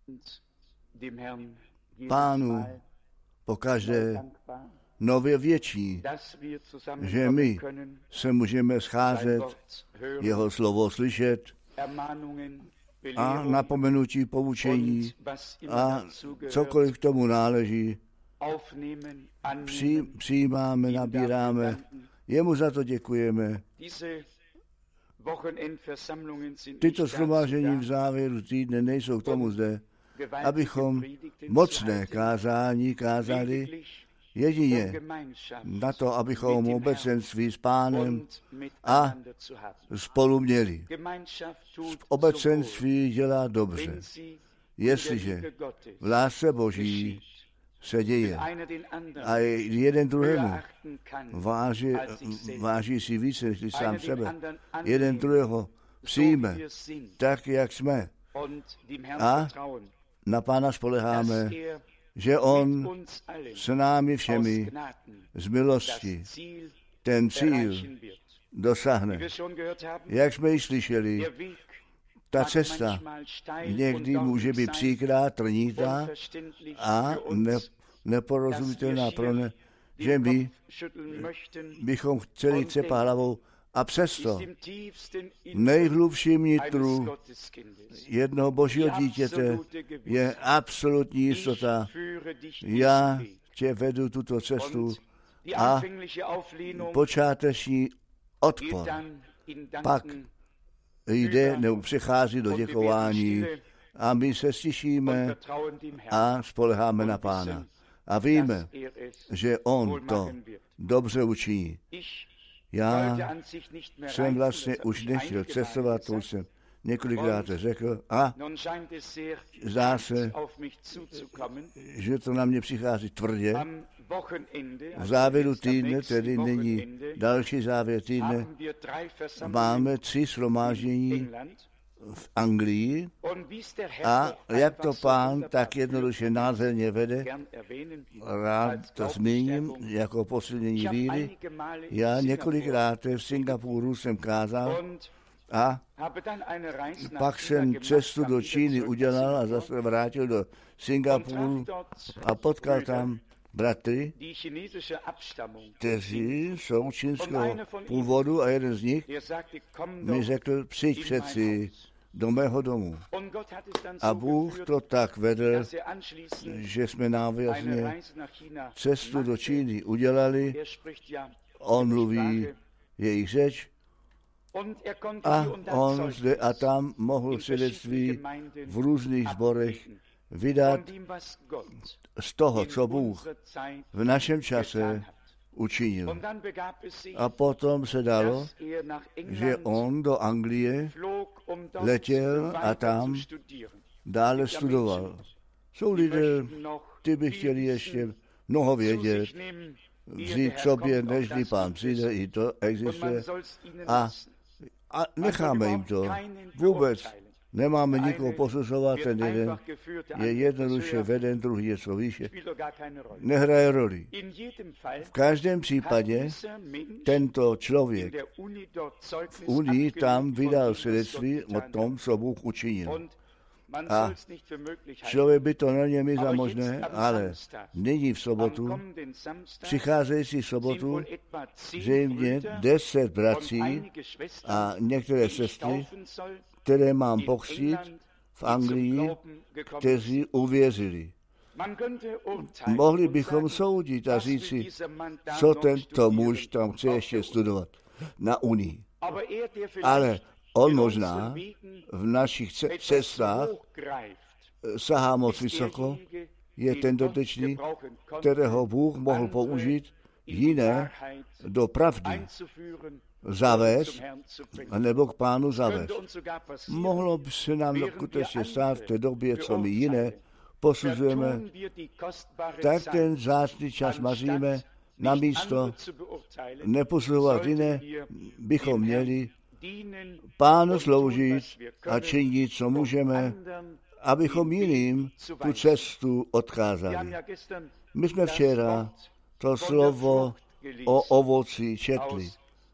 Pánu pokaždé nově větší, že my se můžeme scházet, jeho slovo slyšet a napomenutí, poučení a cokoliv k tomu náleží, přijímáme, nabíráme. Jemu za to děkujeme. Tyto shromáždění v závěru týdne nejsou k tomu zde, abychom mocné kázání kázali, jedině na to, abychom obecenství s Pánem a spolu měli. Obecenství dělá dobře, jestliže v lásce Boží se děje a jeden druhému váží si více než sám sebe. Jeden druhého přijme tak, jak jsme a na Pána spoleháme, že on s námi všemi z milosti ten cíl dosáhne. Jak jsme ji slyšeli, ta cesta někdy může být příkrá, trnitá a neporozumitelná pro ne, že my bychom chtěli cepat hlavou a přesto v nejhlubším nitru jednoho Božího dítěte je absolutní jistota. Já tě vedu tuto cestu a počáteční odpor pak jde nebo přechází do děkování a my se stišíme a spoleháme na Pána. A víme, že on to dobře učiní. Já jsem vlastně už nechtěl cestovat, to jsem několikrát řekl a zdá se, že to na mě přichází tvrdě. V závěru týdne, tedy není další závěr týdne, máme 3 shromáždění v Anglii a jak to Pán tak jednoduše nádherně vede, rád to zmíním jako posilnění víry. Já několikrát v Singapuru jsem kázal a pak jsem cestu do Číny udělal a zase vrátil do Singapuru a potkal tam bratry, kteří jsou čínského původu a jeden z nich mi řekl, přijď přeci do mého domu. A Bůh to tak vedl, že jsme návazně cestu do Číny udělali. On mluví jejich řeč a on zde a tam mohl svědectví v různých sborech vydat z toho, co Bůh v našem čase učinil. A potom se dalo, že on do Anglie letěl a tam dále studoval. Jsou lidé, ty by chtěli ještě mnoho vědět, vzít k sobě, nežli Pán přijde, i to existuje. A necháme jim to. Vůbec nemáme nikoho posuzovat, ten jeden je jednoduše veden, druhý je co výše. Nehraje roli. V každém případě tento člověk v Unii tam vydal svědectví o tom, co Bůh učinil. A člověk by to neměl za možné, ale nyní v sobotu, přicházející sobotu, zřejmě 10 bratří a některé sestry, které mám pokřtít v Anglii, kteří uvěřili. Mohli bychom soudit a říci, co tento muž tam chce ještě studovat na Unii. Ale on možná v našich cestách sahá moc vysoko, je ten dotyčný, kterého Bůh mohl použít jiné do pravdy zavést, nebo k Pánu zavést. Mohlo by se nám skutečně stát v té době, co my jiné posuzujeme, tak ten vzácný čas maříme, na místo neposuzovat jiné, bychom měli Pánu sloužit a činit, co můžeme, abychom jiným tu cestu odkázali. My jsme včera to slovo o ovoci četli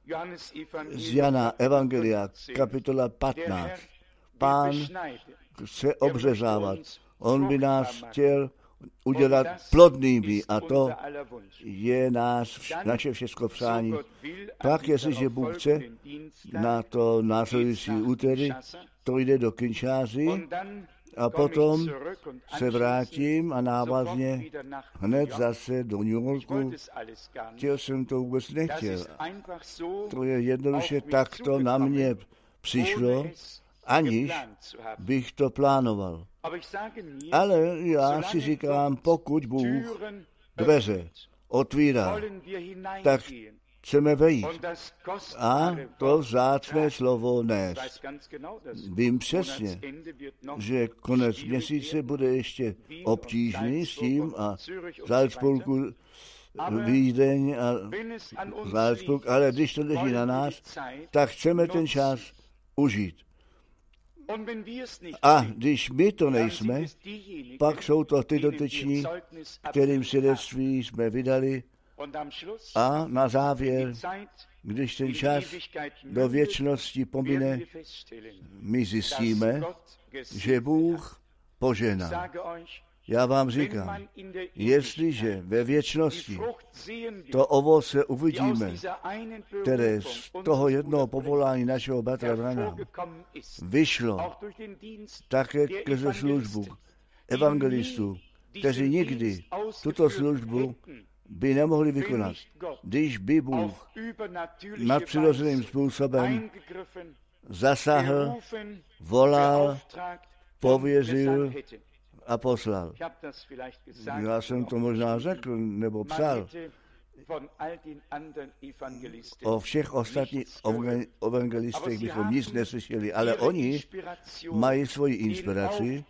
z Jana Evangelia, kapitola 15. Pán chce obřezávat On by nás chtěl udělat plodnými a to je naše všechno přání. Pak, jestliže Bůh chce, na to následující úterý, to jde do Kinshasy a potom se vrátím a návazně hned zase do New Yorku. Chtěl jsem to vůbec nechtěl. To je jednoduše takto na mě přišlo, aniž bych to plánoval. Ale já si říkám, pokud Bůh dveře otvírá, tak chceme vejít a to vzácné slovo nést. Vím přesně, že konec měsíce bude ještě obtížný s tím a Salzburgu, Vídeň a Salzburg, ale když to leží na nás, tak chceme ten čas užít. A když my to nejsme, pak jsou to ty dotyční, kterým svědectví jsme vydali a na závěr, když ten čas do věčnosti pomine, my zjistíme, že Bůh požehná. Já vám říkám, jestliže ve věčnosti to ovoce uvidíme, které z toho jednoho povolání našeho bratra Branhama vyšlo také skrze službu evangelistů, kteří nikdy tuto službu by nemohli vykonat, když by Bůh nadpřirozeným způsobem zasáhl, volal, pověřil a poslal. Já jsem to možná řekl nebo psal. O všech ostatních evangelistech bychom nic neslyšeli, ale oni mají svoji inspiraci,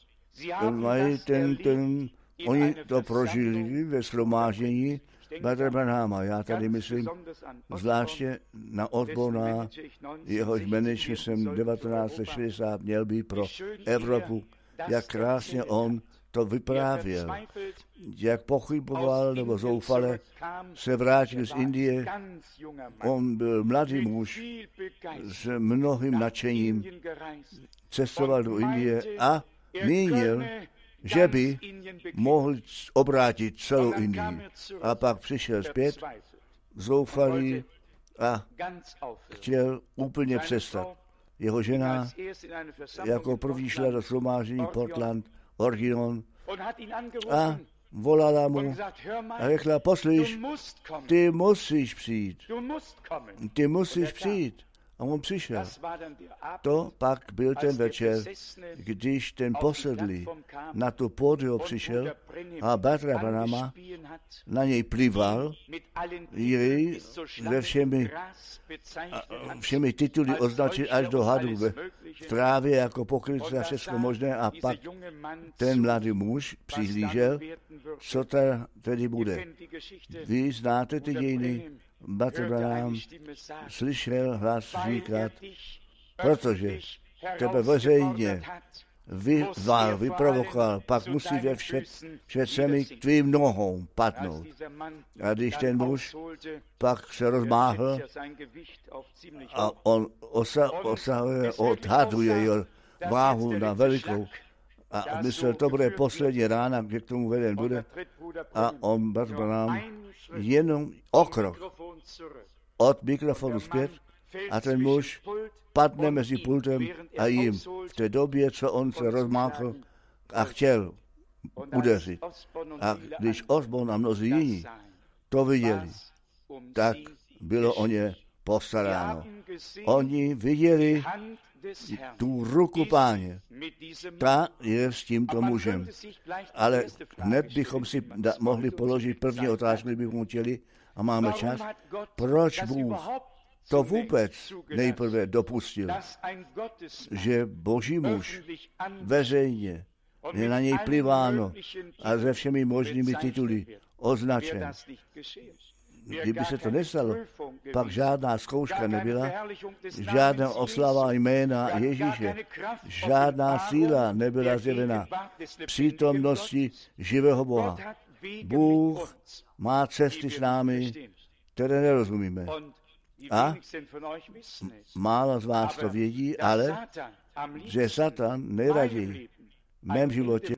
oni to prožili ve shromáždění bratra Branhama. Já tady myslím zvláště na odborná, jehož management jsem 1960 měl být pro Evropu. Jak krásně on to vyprávěl, jak pochyboval nebo zoufale se vrátil z Indie. On byl mladý muž s mnohým nadšením, cestoval do Indie a mínil, že by mohl obrátit celou Indii. A pak přišel zpět, zoufalý a chtěl úplně přestat. Jeho žena jako první šla do shromáždění Portland, Oregon a volala mu a řekla, poslyš, ty musíš přijít. Ty musíš přijít. A on přišel. To pak byl ten večer, když ten posedlý na tu pódium přišel a bratra Branhama na něj plival, jej se všemi tituly označil až do hadu v trávě jako pokrytce a všechno možné a pak ten mladý muž přihlížel, co tedy bude. Vy znáte ty dějiny, bratr Branham slyšel hlas říkat, protože tebe veřejně vyprovokoval, pak musí před všemi k tvým nohou padnout. A když ten muž pak se rozmáhl a on odhaduje jeho váhu na velikou a myslel, to bude poslední rána, kde k tomu veden bude a on, bratr Branham, jenom o krok od mikrofonu zpět a ten muž padne mezi pultem a jim. V té době, co on se rozmáchl a chtěl udeřit. A když Osborn a mnozí jiní to viděli, tak bylo o ně postaráno. Oni viděli tu ruku Páně. Ta je s tímto mužem. Ale hned bychom si mohli položit první otázku, kdybychom chtěli a máme čas. Proč Bůh to vůbec nejprve dopustil, že Boží muž veřejně je na něj pliváno a se všemi možnými tituly označen. Kdyby se to nestalo, pak žádná zkouška nebyla, žádná oslava jména Ježíše, žádná síla nebyla zjevena přítomnosti živého Boha. Bůh má cesty s námi, které nerozumíme. A málo z vás to vědí, ale že Satan nejraději v mém životě.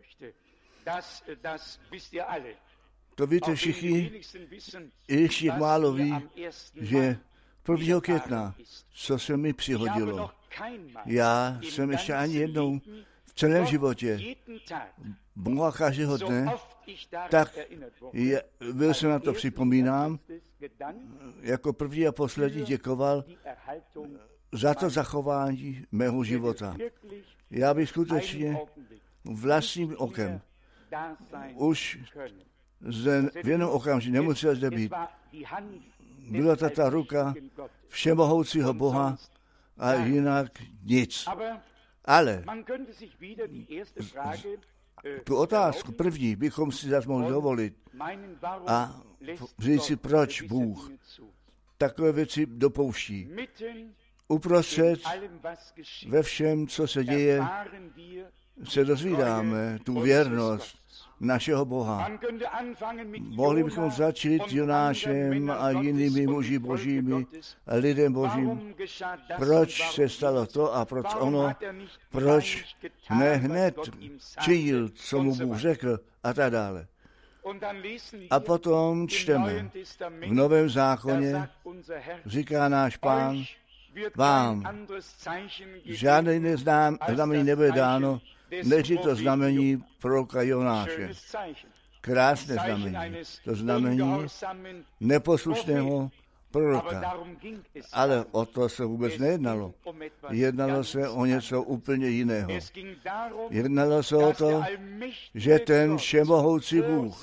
To víte všichni, i ještě málo ví, že 1. května, co se mi přihodilo. Já jsem ještě ani jednou v celém životě Boha každého dne, tak byl se na to připomínám, jako první a poslední děkoval za to zachování mého života. Já bych skutečně vlastním okem už v jednom okamžiku nemusel zde být. Byla to ta ruka všemohoucího Boha a jinak nic. Ale tu otázku první bychom si zase mohli dovolit a říct si, proč Bůh takové věci dopouští. Uprostřed ve všem, co se děje, se dozvídáme tu věrnost našeho Boha. Mohli bychom začít Jonášem a jinými muži božími a lidem božím. Proč se stalo to a proč ono? Proč ne hned činil, co mu Bůh řekl a tak dále. A potom čteme v Novém zákoně, říká náš Pán, vám žádné jiné znamení nebude dáno, než je to znamení proroka Jonáše. Krásné znamení. To znamení neposlušného proroka. Ale o to se vůbec nejednalo. Jednalo se o něco úplně jiného. Jednalo se o to, že ten všemohoucí Bůh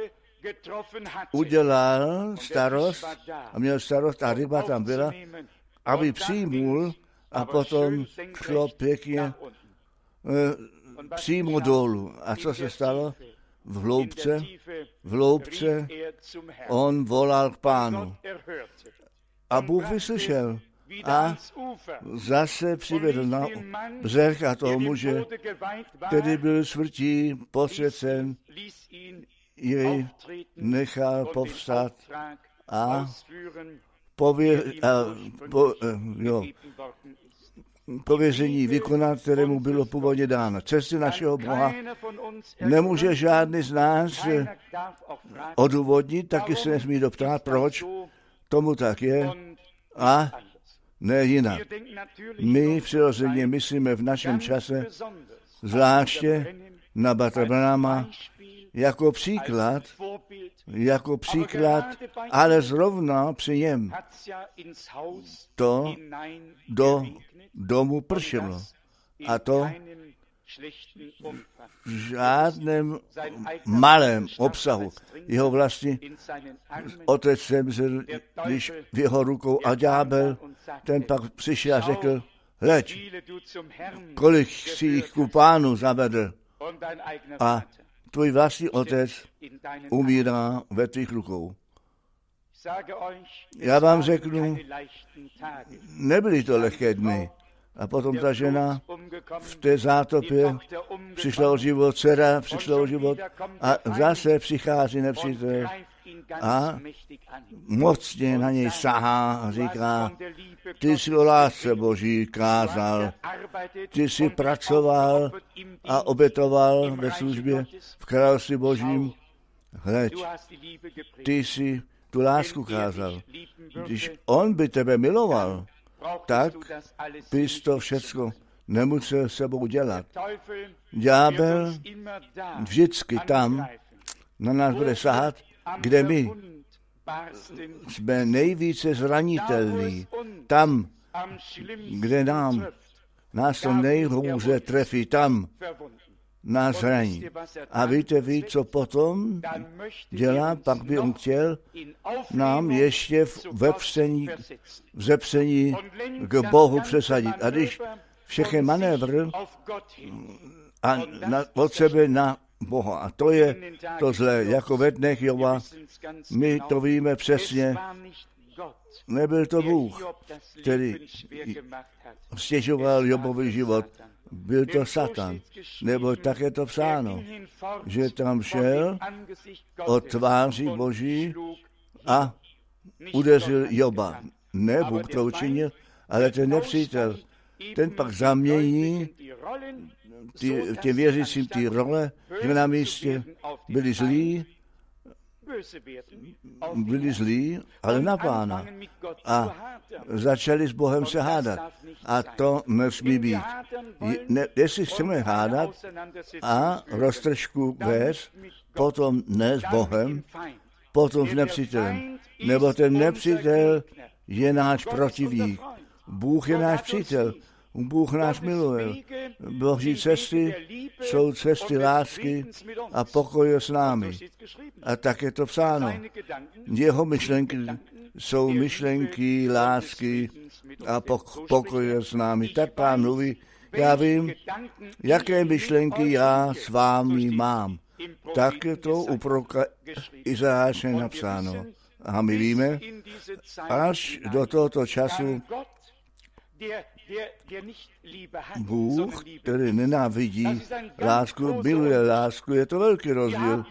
udělal starost a měl starost a ryba tam byla, aby přijmul a potom šlo pěkně přímo dolů. A co se stalo? V hloubce on volal k Pánu. A Bůh vyslyšel a zase přivedl na břeh a toho muže, který byl smrtí posvěcen, jej nechal povstat a pověření vykonat, kterému bylo původně dáno. Cesty našeho Boha nemůže žádný z nás odůvodnit, taky se nesmí doptát, proč tomu tak je a ne jinak. My přirozeně myslíme v našem čase zvláště na Bratra Branhama jako příklad, ale zrovna při něm to do domu pršelo. A to v žádném malém obsahu. Jeho vlastní otec zemřel, když v jeho rukou a ďábel, ten pak přišel a řekl, hleď, kolik si jich ku Pánu zavedl a tvůj vlastní otec umírá ve tvých rukou. Já vám řeknu, nebyly to lehké dny. A potom ta žena v té zátopě přišla o život, dcera přišla o život a zase přichází nepřítel a mocně na něj sahá a říká, ty jsi o lásce Boží kázal, ty jsi pracoval a obětoval ve službě v království Božím, hleď, ty jsi tu lásku kázal. Když on by tebe miloval, tak bys to všecko nemusel sebou dělat. Ďábel vždycky tam na nás bude sahat, kde my jsme nejvíce zranitelní. Tam, kde nás to nejhůře trefí, tam nás zraní. A víte vy, co potom dělá? Pak by on chtěl nám ještě v zepření k Bohu přesadit. A když všechny manévr a od sebe na Boha. A to je to zlé. Jako ve dnech Joba, my to víme přesně. Nebyl to Bůh, který stěžoval Jobovi život. Byl to Satan. Nebo tak je to psáno, že tam šel od tváří Boží a udeřil Joba. Ne Bůh to učinil, ale ten nepřítel. Ten pak zamění těm věřícím ty role, že na místě byli zlí, ale na Pána. A začali s Bohem se hádat. A to nesmí být. Jestli chceme hádat a roztržku vést, potom ne s Bohem, potom s nepřítelem. Nebo ten nepřítel je náš protivník. Bůh je náš přítel. Bůh nás miluje. Boží cesty jsou cesty lásky a pokoje s námi. A tak je to psáno. Jeho myšlenky jsou myšlenky lásky a pokoje s námi. Tak Pán mluví, já vím, jaké myšlenky já s vámi mám. Tak je to u proroka Izajáše napsáno. A my víme, až do tohoto času Bůh, který nenávidí lásku, miluje lásku, je to velký rozdíl.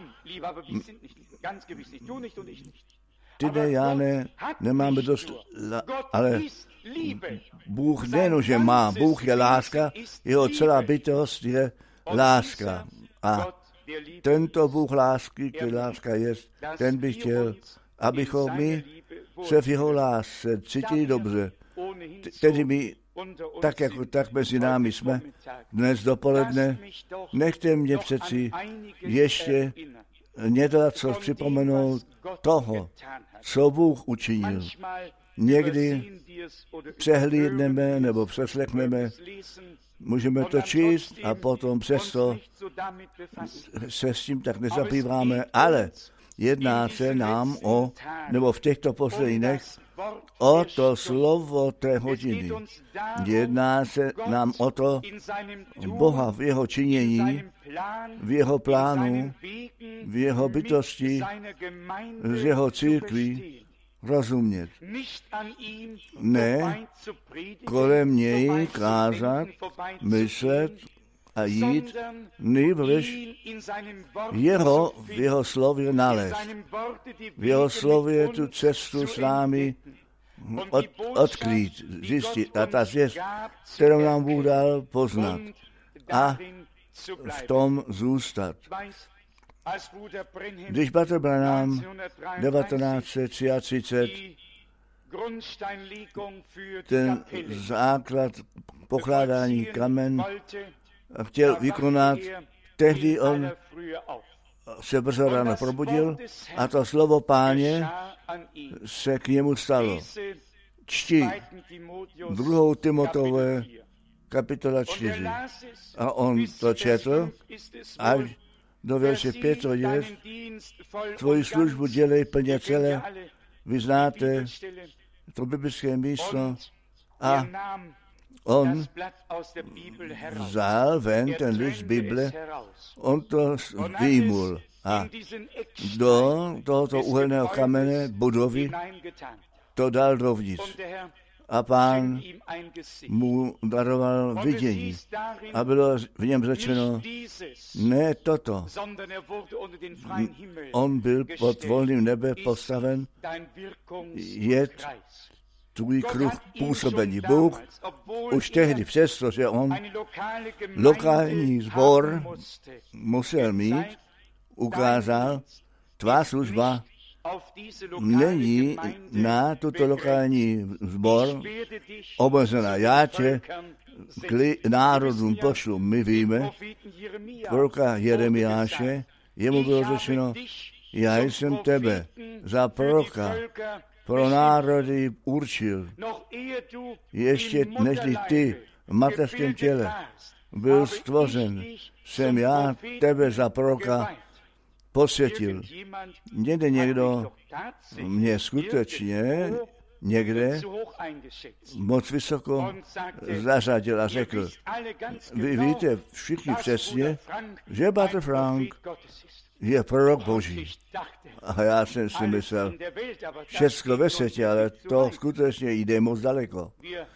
Ty ne, já ne, nemáme dost, ale Bůh nejenže má, Bůh je láska, jeho celá bytost je láska. A tento Bůh lásky, který láska je, ten by chtěl, abychom my se v jeho lásce cítili dobře. Tedy my tak jako tak mezi námi jsme dnes dopoledne, nechte mě přeci ještě něco připomenout toho, co Bůh učinil. Někdy přehlídneme nebo přeslechneme, můžeme to číst a potom přesto se s tím tak nezabýváme, ale jedná se nám nebo v těchto posledních dnech, o to slovo té hodiny. Jedná se nám o to Boha v jeho činění, v jeho plánu, v jeho bytosti, z jeho církví rozumět. Ne kolem něj kázat, myslet a jít, nýbrž v jeho slově nalézt. V jeho slově tu cestu s námi odkrýt, zjistit. A ta zvěst, kterou nám Bůh dal poznat. A v tom zůstat. Když Bratr Branham 1933 ten základ pokládání kamen chtěl vykonat, tehdy on se brzo ráno probudil a to slovo Páně se k němu stalo. Čti 2. Timotové kapitola 4. A on to četl až do verše 5 je, tvoji službu dělej plně celé, vy znáte to biblické místo a on vzal ven ten list Bible, on to vyjmul a do tohoto uhelného kamene budovy to dal dovnitř. A Pán mu daroval vidění. A bylo v něm řečeno, ne toto. On byl pod volným nebe postaven, je tvůj kruh působení. Bůh už tehdy, přestože on lokální sbor musel mít, ukázal, tvá služba není na tuto lokální sbor omezená. Já tě k národům pošlu. My víme, proroka Jeremiáše, jemu bylo řečeno, já jsem tebe za proroka pro národy určil. Ještě než ty v mateřském těle byl stvořen, jsem já tebe za proroka posvětil. Někdo mě skutečně někde moc vysoko zařadil a řekl, vy víte všichni přesně, že Bratr Frank je prorok Boží. A já jsem si myslel, všechno ve světě, ale to skutečně jde moc daleko.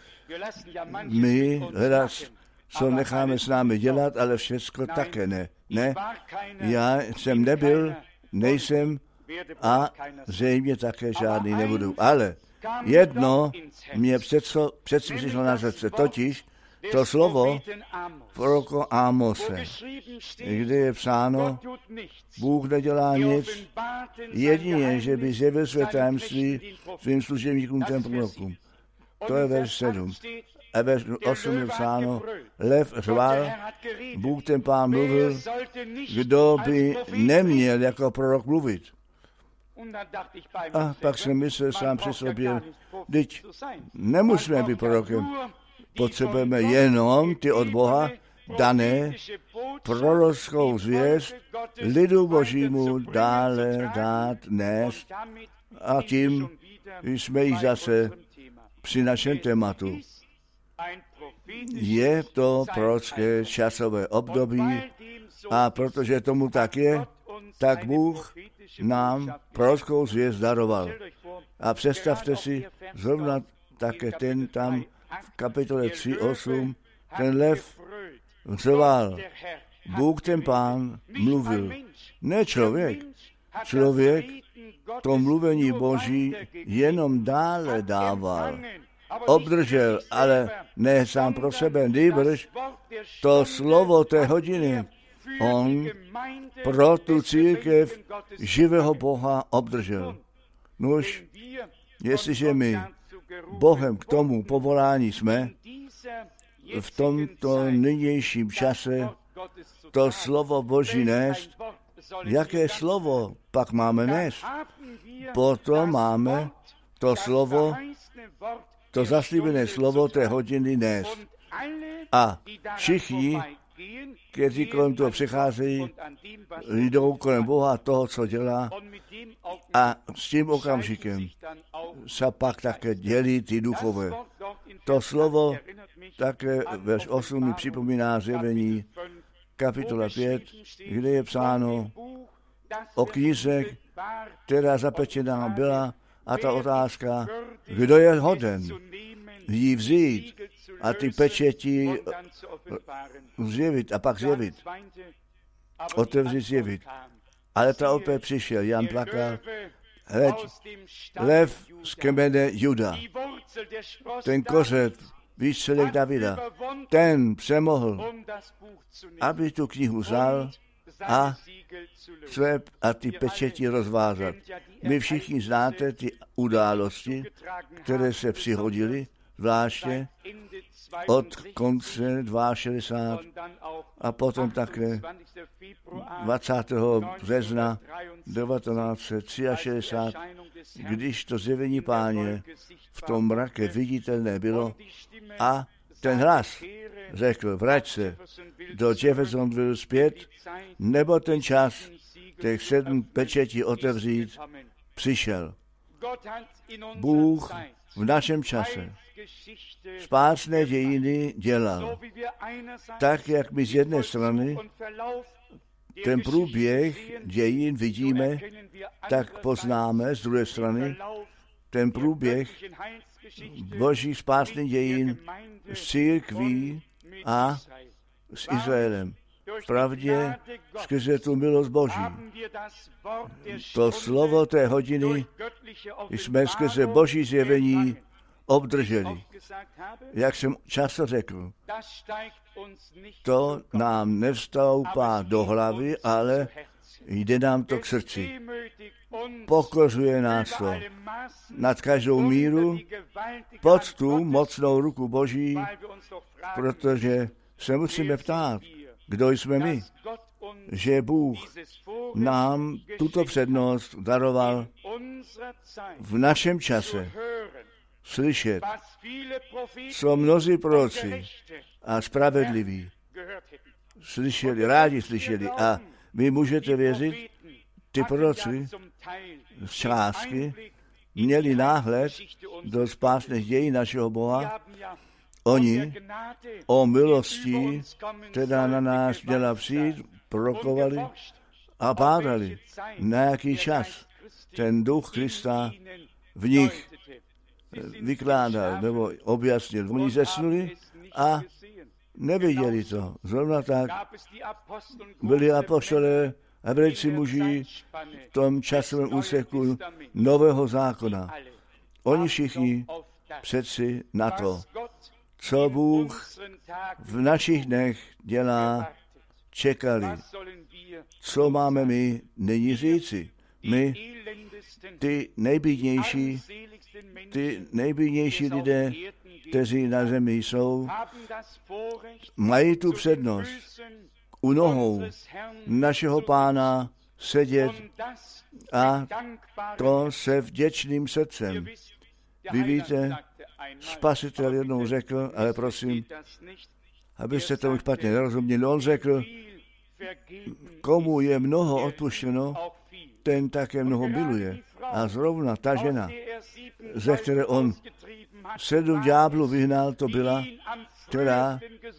My hledat, co necháme s námi dělat, ale všechno také ne. Ne, já jsem nebyl, nejsem a zřejmě také žádný nebudu. Ale jedno mě přeci přišlo na srdce, totiž to slovo proroko Ámose, kde je psáno, Bůh nedělá nic, jedině, že by zjevil své tajemství svým služebníkům těm prorokům. To je verš 7. A verš 8 je psáno, lev řval, Bůh ten Pán mluvil, kdo by neměl jako prorok mluvit. A pak jsem myslel sám při sobě, teď nemusíme být prorokem, potřebujeme jenom ty od Boha dané prorockou zvěst lidu Božímu dále dát nést a tím jsme jich zase při našem tématu. Je to prorocké časové období a protože tomu tak je, tak Bůh nám prorockou zvěst daroval. A představte si, zrovna také ten tam v kapitole 3:8, ten lev řval, Bůh ten Pán mluvil. Ne člověk. Člověk to mluvení Boží jenom dále dával. Obdržel, ale ne sám pro sebe, nýbrž to slovo té hodiny on pro tu církev živého Boha obdržel. Nož, jestliže my Bohem k tomu povolání jsme, v tomto nynějším čase to slovo Boží nést, jaké slovo pak máme nést? Potom máme to slovo, to zaslíbené slovo té hodiny nést. A všichni, kteří kolem toho přicházejí, jdou kolem Boha toho, co dělá, a s tím okamžikem se pak také dělí ty duchové. To slovo také verš 8 mi připomíná Zjevení kapitola 5, kde je psáno o knize, která zapečená byla, a ta otázka, kdo je hoden jí vzít a ty pečeti zjevit a pak zjevit. Otevřít zjevit. Ale ta opět přišel, Jan plakal, hleď, lev z kmene Juda, ten kořet, výstřelek Davida, ten přemohl, aby tu knihu vzal a ty pečeti rozvázat. My všichni znáte ty události, které se přihodily, zvláště od konce 62 a potom také 20. března 1963, když to zjevení Páně v tom mrace viditelné bylo a ten hlas řekl, vrať se do Jeffersonville zpět, nebo ten čas těch 7 pečetí otevřít přišel. Bůh v našem čase spásné dějiny dělal. Tak, jak my z jedné strany ten průběh dějin vidíme, tak poznáme z druhé strany ten průběh Boží spásných dějin s církví a s Izraelem. Vpravdě skrze tu milost Boží. To slovo té hodiny jsme skrze Boží zjevení obdrželi. Jak jsem často řekl, to nám nevstoupá do hlavy, ale jde nám to k srdci. Pokořuje nás to nad každou míru pod tu mocnou ruku Boží, protože se musíme ptát, kdo jsme my, že Bůh nám tuto přednost daroval v našem čase slyšet, co mnozí proroci a spravedliví rádi slyšeli. A vy můžete věřit, ty proroci z částky měli náhled do spásných dějin našeho Boha. Oni o milosti, která na nás měla přijít, prorokovali a bádali, na jaký čas ten duch Krista v nich vykládal nebo objasnil. Oni zesnuli a nevěděli to. Zrovna tak byli apoštolé a velicí muži v tom časovém úseku Nového zákona. Oni všichni přeci na to, co Bůh v našich dnech dělá, čekali. Co máme my nyní říci? My, ty nejbídnější lidé, kteří na zemi jsou, mají tu přednost u nohou našeho Pána sedět a to se vděčným srdcem. Vy víte, Spasitel jednou řekl, ale prosím, abyste tomu špatně nerozuměli, on řekl, komu je mnoho odpuštěno, ten také mnoho miluje. A zrovna ta žena, ze které on 7 ďáblů vyhnal, to byla, která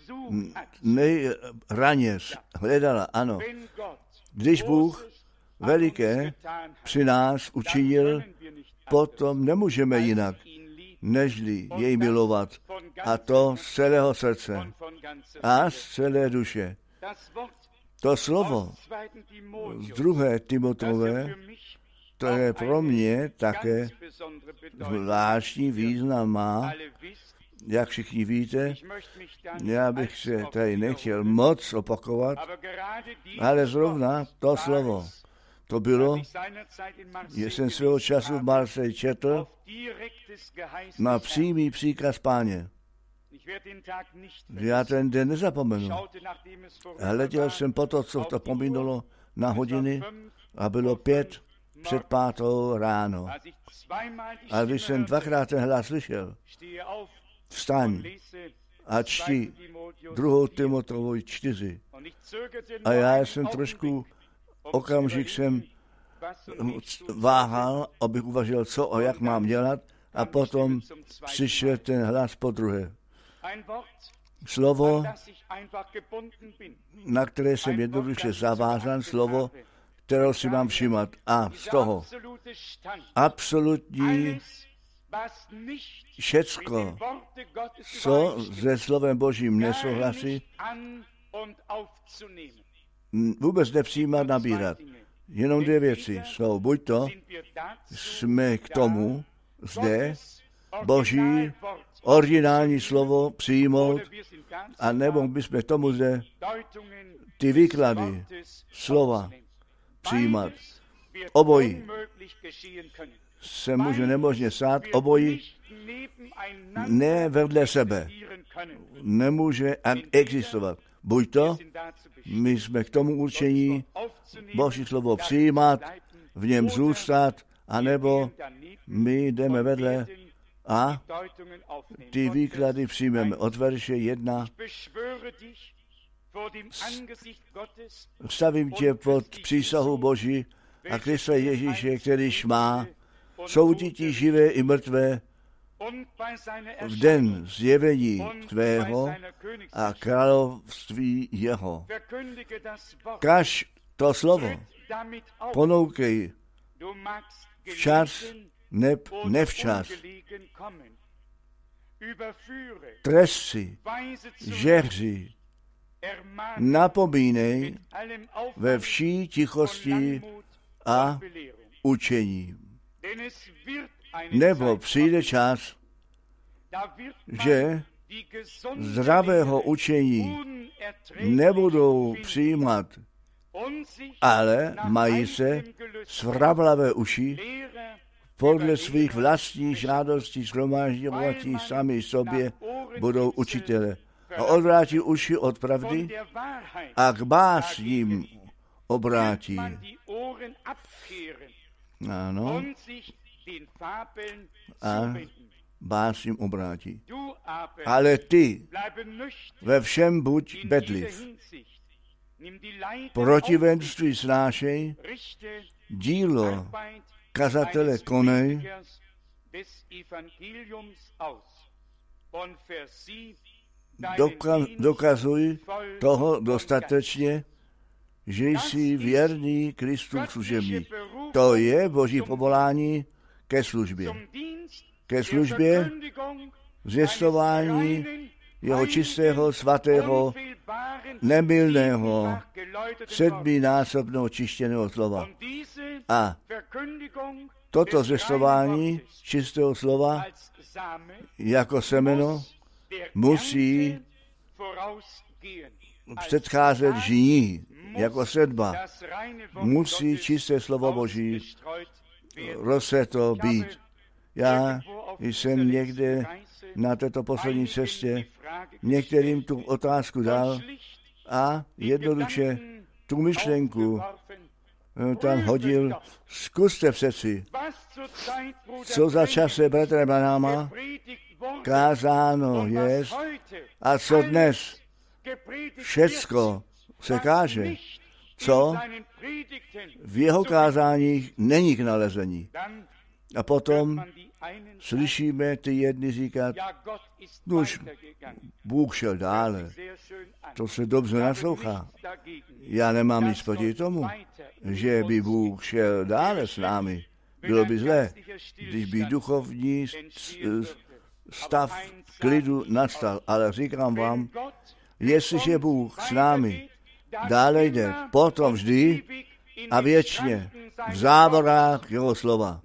nejraně hledala, ano. Když Bůh veliké při nás učinil, potom nemůžeme jinak, nežli jej milovat. A to z celého srdce a z celé duše. To slovo z 2. Timotové, to je pro mě také zvláštní význam má, jak všichni víte. Já bych se tady nechtěl moc opakovat, ale zrovna to slovo, to bylo, že jsem svého času v Marseille četl na přímý příkaz Páně. Já ten den nezapomenu. Hleděl jsem po to, co to pominulo na hodiny a bylo 5 před 5 ráno. A když jsem 2krát ten hlas slyšel, vstaň a čti 2. Timoteovi 4. A já jsem trošku okamžik jsem váhal, abych uvažoval, co a jak mám dělat, a potom přišel ten hlas po druhé. Slovo, na které jsem jednoduše zavázán, slovo, kterého si mám všímat. A z toho absolutní všecko, co se slovem Božím nesouhlasí, vůbec nepřijímat, nabírat. Jenom 2 věci jsou. Buď to jsme k tomu zde Boží originální slovo přijmout, a nebo bychom k tomu zde ty výklady slova přijímat. Obojí se může nemožně stát, obojí ne vedle sebe. Nemůže existovat. Buď to, my jsme k tomu určení Boží slovo přijímat, v něm zůstat, anebo my jdeme vedle a ty výklady přijmeme. Od verše 1. Stavím tě pod přísahu Boží a Krista Ježíše, kterýž má souditi živé i mrtvé v den zjevení tvého a království jeho. Kaž to slovo, ponoukej včas, nevčas. Trest si, žehři, napomínej ve vší tichosti a učení. Nebo přijde čas, že zdravého učení nebudou přijímat, ale mají se svravlavé uši podle svých vlastních žádostí shromážďovatí sami sobě budou učitele. A odvrátí uši od pravdy a k básním obrátí. Ano. A básním obrátí. Ale ty ve všem buď bedliv. Protivenství snášej, dílo kazatele konej, dokazuj toho dostatečně, že jsi věrný Kristův služebník. To je Boží povolání ke službě. Ke službě zvěstování jeho čistého, svatého, nemylného, 7násobného čištěného slova. A toto zvěstování čistého slova jako semeno musí předcházet žní, jako sedba. Musí čisté slovo Boží rozseto být. Já jsem někde na této poslední cestě některým tu otázku dal a jednoduše tu myšlenku tam hodil. Zkuste přeci, co za čase bratra Branhama kázáno je a co dnes všecko se káže, co v jeho kázáních není k nalezení. A potom slyšíme ty jedny říkat, už Bůh šel dále. To se dobře naslouchá. Já nemám nic proti tomu, že by Bůh šel dále s námi. Bylo by zlé, když by duchovní stav klidu nastal. Ale říkám vám, jestliže Bůh s námi dále jde, potom vždy a věčně v závorách jeho slova.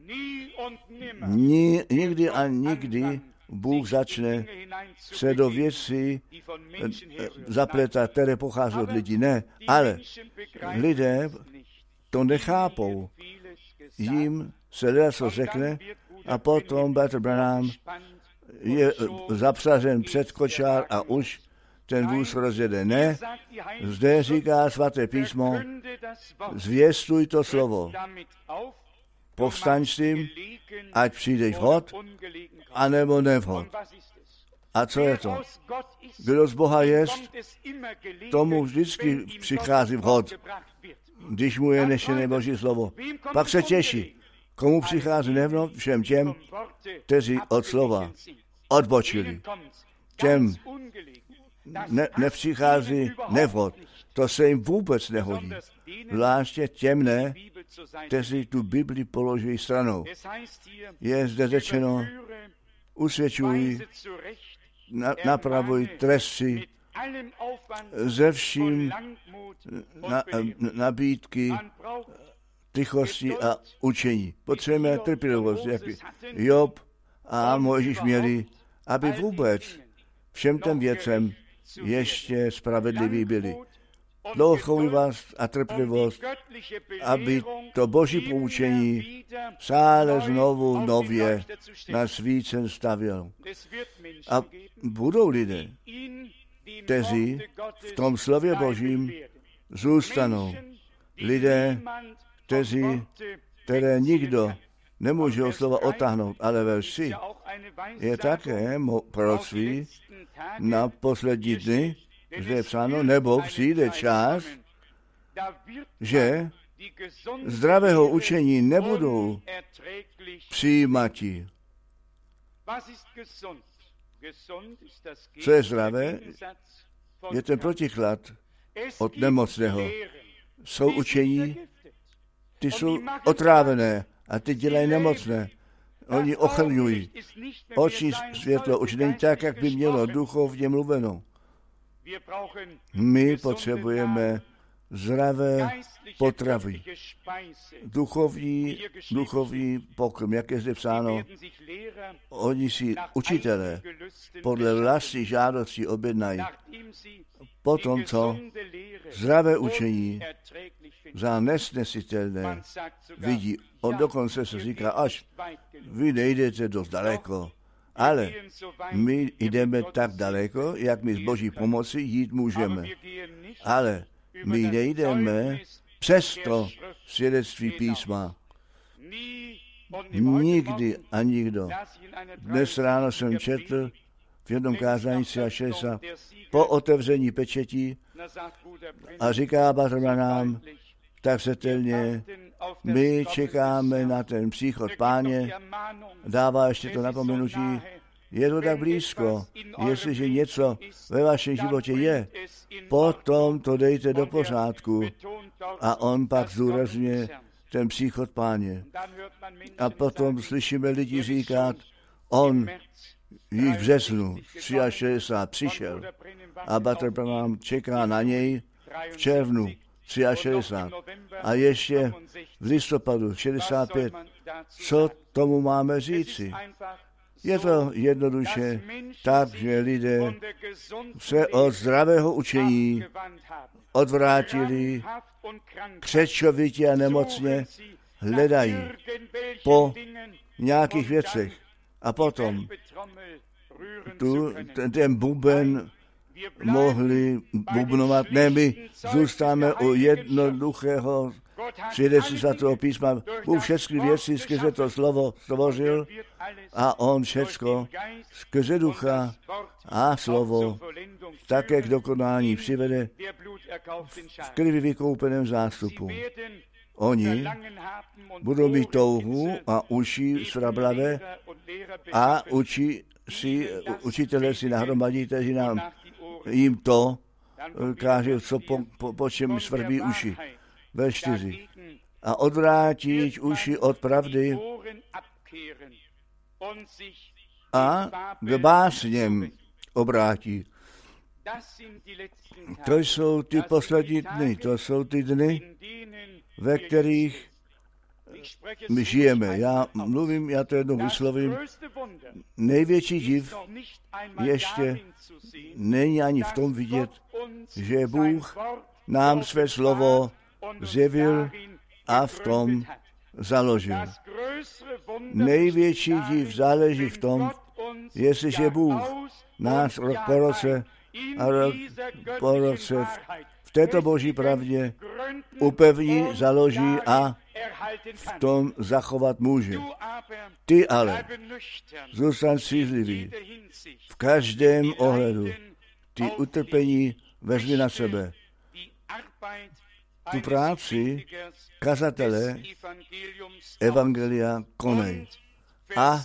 Nikdy a nikdy Bůh začne se do věcí zapletat, které pochází od lidí. Ne, ale lidé to nechápou. Jím se něco řekne a potom bratr Branham je zapřažen před kočár a už ten vůz rozjede. Ne, zde říká svaté písmo, zvěstuj to slovo. Povstaň s tím, ať přijdeš vhod, anebo nevhod. A co je to? Kdo z Boha jest, tomu vždycky přichází vhod, když mu je nešené Boží slovo. Pak se těší. Komu přichází nevhod? Všem těm, kteří od slova odbočili. Těm nepřichází nevhod. To se jim vůbec nehodí. Zvláště těm ne, kteří tu Bibli položí stranou. Je zde řečeno, usvědčuj, napravuj, trestci, ze vším nabídky, tichosti a učení. Potřebujeme trpělivost, jak Job a Mojžíš měli, aby vůbec všem těm věcem ještě spravedliví byli. Dlouhovivost a trpělivost, aby to Boží poučení stále znovu nově na svícen stavěl. A budou lidé, kteří v tom slově Božím zůstanou. Lidé, které nikdo nemůže od slova otáhnout, ale verš 3 je také proroctví na poslední dny, zde je psáno, nebo přijde čas, že zdravého učení nebudou přijímati. Co je zdravé? Je ten protiklad od nemocného. Jsou učení, ty jsou otrávené a ty dělají nemocné. Oni ochrňují. Oči světlo už není tak, jak by mělo, duchovně mluveno. My potřebujeme zdravé potravy. Duchovní pokrm, jak je zde psáno. Oni si učitelé podle vlastní žádosti objednají. Potom, co zdravé učení za nesnesitelné vidí. On dokonce se říká, až vy nejdete dost daleko. Ale my jdeme tak daleko, jak my z Boží pomoci jít můžeme. Ale my nejdeme přes to svědectví písma. Nikdy a nikdo. Dnes ráno jsem četl v jednom kázání 60 po otevření pečetí a říká bratr Branham tak zřetelně, my čekáme na ten příchod Páně, dává ještě to napomenutí, je to tak blízko, jestliže něco ve vašem životě je, potom to dejte do pořádku. A on pak zdůrazňuje ten příchod Páně. A potom slyšíme lidi říkat, on již v březnu 63 přišel a bratr Branham čeká na něj v červnu 63 a ještě v listopadu 65. Co tomu máme říci? Je to jednoduše tak, že lidé se od zdravého učení odvrátili, křečovitě a nemocně hledají po nějakých věcech. A potom ten buben mohli bubnovat. Ne, my zůstáme u jednoduchého svědectví svatého písma. Bůh všechny věci skrze to slovo stvořil a on všecko skrze ducha a slovo také k dokonání přivede v krvi vykoupeném zástupu. Oni budou mít touhu a uši svrablavé a učitelé si nahromadí, kteří nám jim to káže, co po čem svrbí uši. Ve 4. A odvrátit uši od pravdy a k básněm obrátí. To jsou ty poslední dny, to jsou ty dny, ve kterých my žijeme. Já to jednou vyslovím. Největší div ještě není ani v tom vidět, že Bůh nám své slovo zjevil a v tom založil. Největší div záleží v tom, jestliže Bůh nás rok po roce a rok po roce v této boží pravdě upevní, založí a v tom zachovat může. Ty ale zůstaň střízlivý v každém ohledu. Ty utrpení vezmi na sebe. Tu práci kazatele evangelia konej a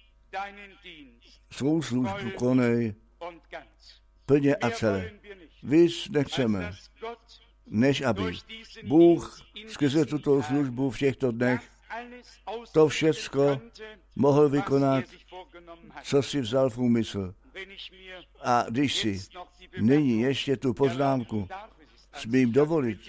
svou službu konej plně a celé. Víc nechceme, než aby Bůh skrze tuto službu v těchto dnech to všecko mohl vykonat, co si vzal v úmysl. A když si nyní ještě tu poznámku smím dovolit,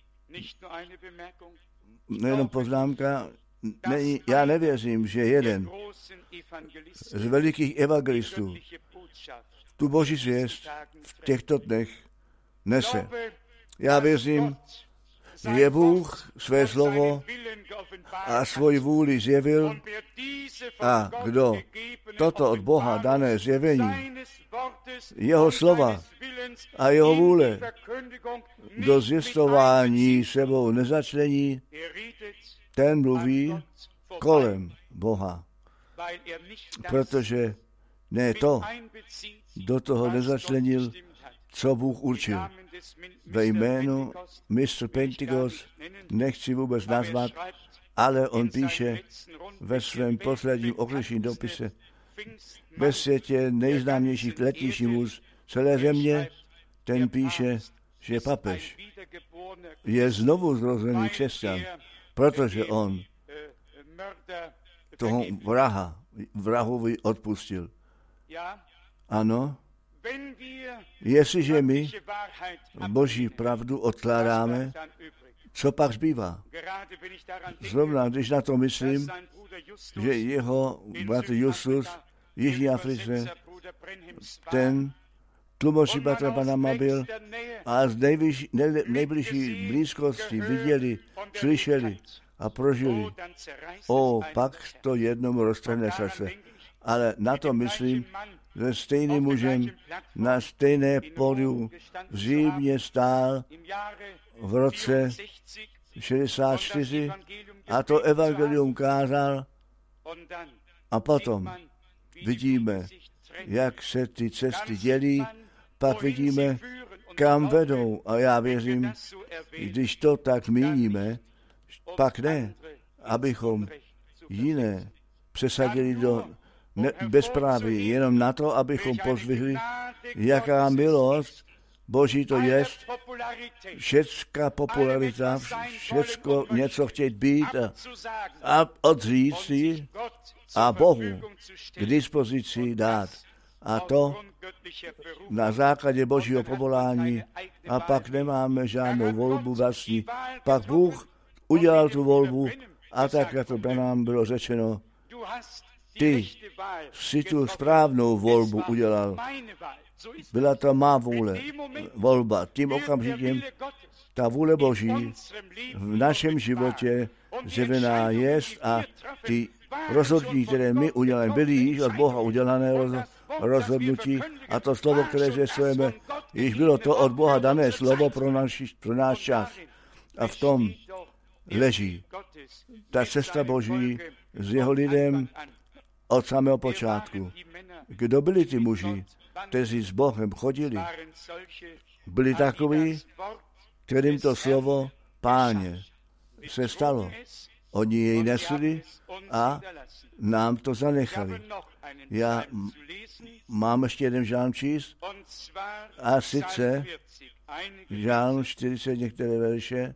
nejenom poznámka, já nevěřím, že jeden z velikých evangelistů tu boží zvěst v těchto dnech nese. Já věřím, že Bůh své slovo a svoji vůli zjevil a kdo toto od Boha dané zjevení, jeho slova a jeho vůle do zjistování sebou nezačlení, ten mluví kolem Boha. Protože ne to do toho nezačlenil, co Bůh určil. Ve jménu mistr Pentekost nechci vůbec nazvat, ale on píše ve svém posledním okresním dopise ve světě nejznámější letnější muž celé země, ten píše, že papež je znovu zrozený křesťan, protože on toho vrahovi odpustil. Ano, jestliže my boží pravdu odkládáme, co pak zbývá? Zrovna, když na to myslím, že jeho bratr Justus v Jižní Africe, ten tlumočí bratra Branhama byl a z nejbližší blízkosti viděli, slyšeli a prožili. Pak to jednomu roztrhne srdce. Ale na to myslím, že stejným mužem na stejné pódium v Římě stál v roce 64 a to evangelium kázal a potom vidíme, jak se ty cesty dělí, pak vidíme, kam vedou a já věřím, když to tak míníme, pak ne, abychom jiné přesadili do bezpráví, jenom na to, abychom pozvihli, jaká milost Boží to je, všecká popularita, všecko něco chtět být a odříct si a Bohu k dispozici dát. A to na základě Božího povolání a pak nemáme žádnou volbu vlastní. Pak Bůh udělal tu volbu a tak, jak to nám bylo řečeno, ty si tu správnou volbu udělal. Byla to má volba. Tím okamžikem ta vůle Boží v našem životě zjevená jest a ty rozhodnutí, které my uděláme, byly již od Boha udělané rozhodnutí a to slovo, které zvěstujeme, již bylo to od Boha dané slovo pro náš čas. A v tom leží ta cesta Boží s jeho lidem od samého počátku. Kdo byli ty muži, kteří s Bohem chodili? Byli takoví, kterým to slovo Páně se stalo. Oni jej nesli a nám to zanechali. Já mám ještě jeden žálm číst, a sice žálm 40, některé verše.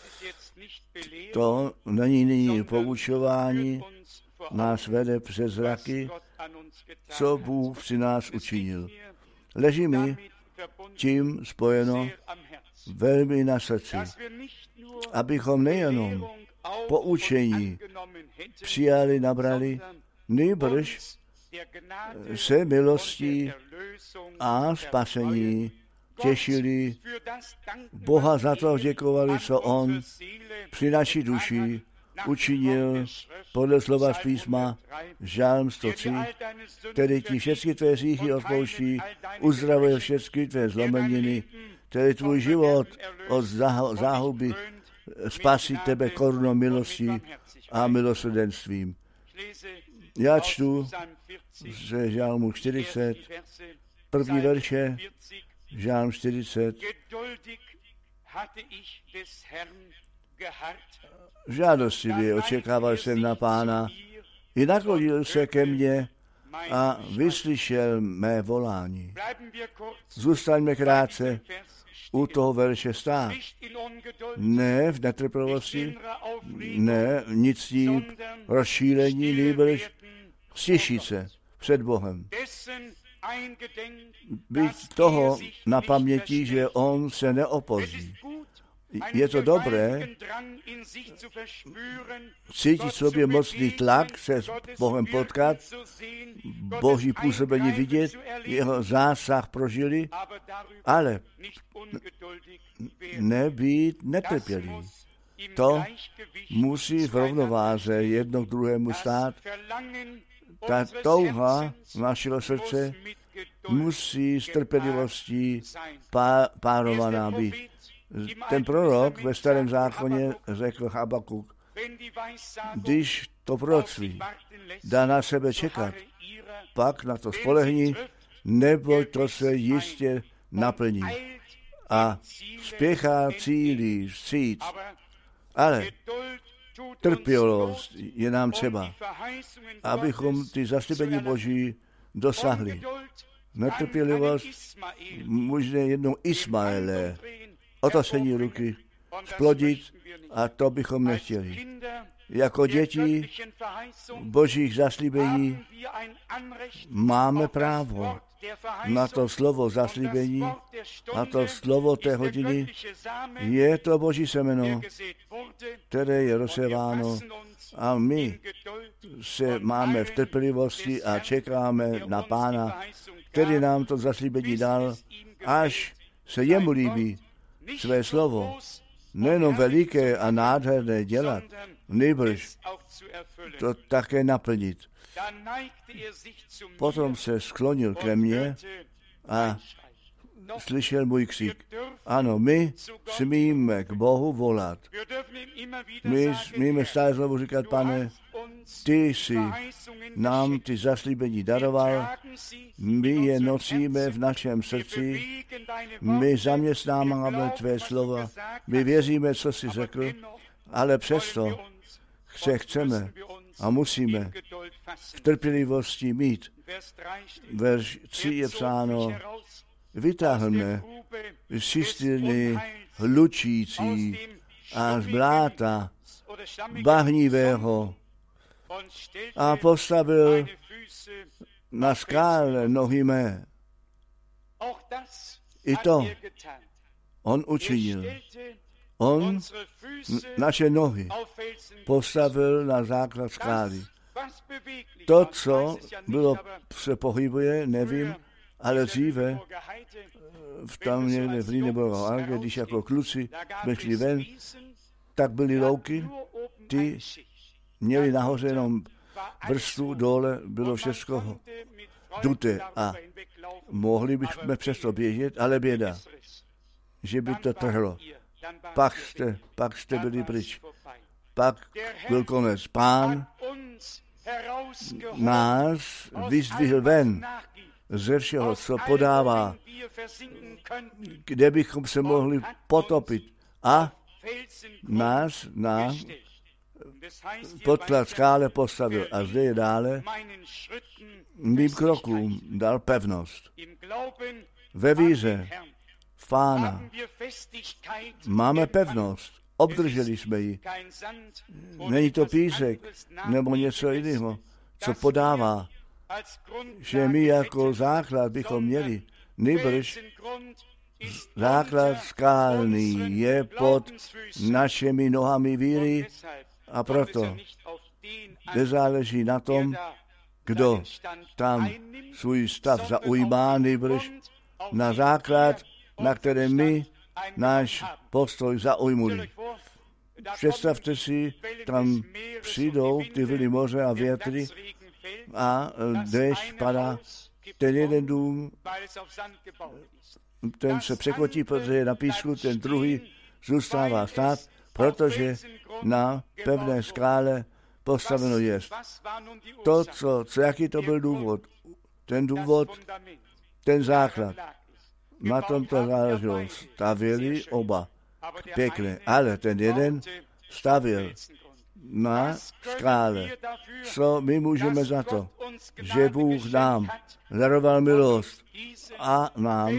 To není nyní poučování, nás vede přes zraky, co Bůh při nás učinil. Leží mi tím spojeno velmi na srdci, abychom nejenom poučení přijali, nabrali, nýbrž se milostí a spasení těšili, Boha za to děkovali, co On při naší duši učinil podle slova z písma žálm 103, který ti všechny tvé hříchy odpouští, uzdravuje všechny tvé zlomeniny, který tvůj život od záhuby spasí tebe korunou milostí a milosrdenstvím. Já čtu ze žálmu 40, první verše, žálm 40. Žádostivě očekával jsem na Pána, i naklonil se ke mně a vyslyšel mé volání. Zůstaňme krátce u toho verše stát. Ne v netrpělivosti, ne nic tím rozšílení, nýbrž stišit se před Bohem. Být toho na paměti, že on se neopozí. Je to dobré cítit sobě mocný tlak, se s Bohem potkat, Boží působení vidět, jeho zásah prožili, ale nebýt netrpělý. To musí v rovnováze jedno k druhému stát. Ta touha našeho srdce musí s trpělivostí párovaná být. Ten prorok ve Starém zákoně řekl Habakuk, když to proroctví dá na sebe čekat, pak na to spolehni, neboť to se jistě naplní. A spěchá cílí vstříc, ale trpělivost je nám třeba, abychom ty zaslíbení Boží dosahli. Netrpělivost možná jednou Ismaele, otosení ruky, splodit, a to bychom nechtěli. Jako děti Božích zaslíbení máme právo na to slovo zaslíbení, a to slovo té hodiny je to Boží semeno, které je rozséváno, a my se máme v trpělivosti a čekáme na Pána, který nám to zaslíbení dal, až se jemu líbí své slovo nejenom veliké a nádherné dělat, nýbrž to také naplnit. Potom se sklonil ke mně a slyšel můj křik. Ano, my smíme k Bohu volat. My smíme stále znovu říkat, Pane, ty jsi nám ty zaslíbení daroval, my je nosíme v našem srdci, my zaměstnáváme tvé slova, my věříme, co jsi řekl, ale přesto chceme a musíme v trpělivosti mít. Verš 3 je psáno, vytáhneme z čistírny hlučící a z bláta bahnivého a postavil na skále nohy mé. I to on učinil. On naše nohy postavil na základ skály. To, co bylo, se pohybuje, nevím, ale dříve tam někde v Lüneburger Alge, když jako kluci jsme šli ven, tak byly louky, ty měli nahoře jenom vrstvu, dole bylo všechno duté a mohli bychom přesto běžet, ale běda, že by to trhlo. Pak jste byli pryč. Pak byl konec. Pán nás vyzdvihl ven ze všeho, co podává, kde bychom se mohli potopit a nás na podklad skále postavil. A zde je dále mým krokům dal pevnost. Ve víře v Pána máme pevnost. Obdrželi jsme ji. Není to písek nebo něco jiného, co podává, že my jako základ bychom měli. Nýbrž základ skálný je pod našimi nohami víry a proto nezáleží na tom, kdo tam svůj stav zaujímá, nýbrž na základ, na kterém my náš postoj zaujmuli. Představte si, tam přijdou ty vlny moře a větry a déšť padá. Ten jeden dům, ten se překotí, protože je na písku, ten druhý zůstává stát, protože na pevné skále postaveno je. To, jaký to byl důvod? Ten důvod, ten základ. Na tom to záleželo. Stavěli oba pěkně, ale ten jeden stavěl na skále. Co my můžeme za to, že Bůh nám daroval milost a nám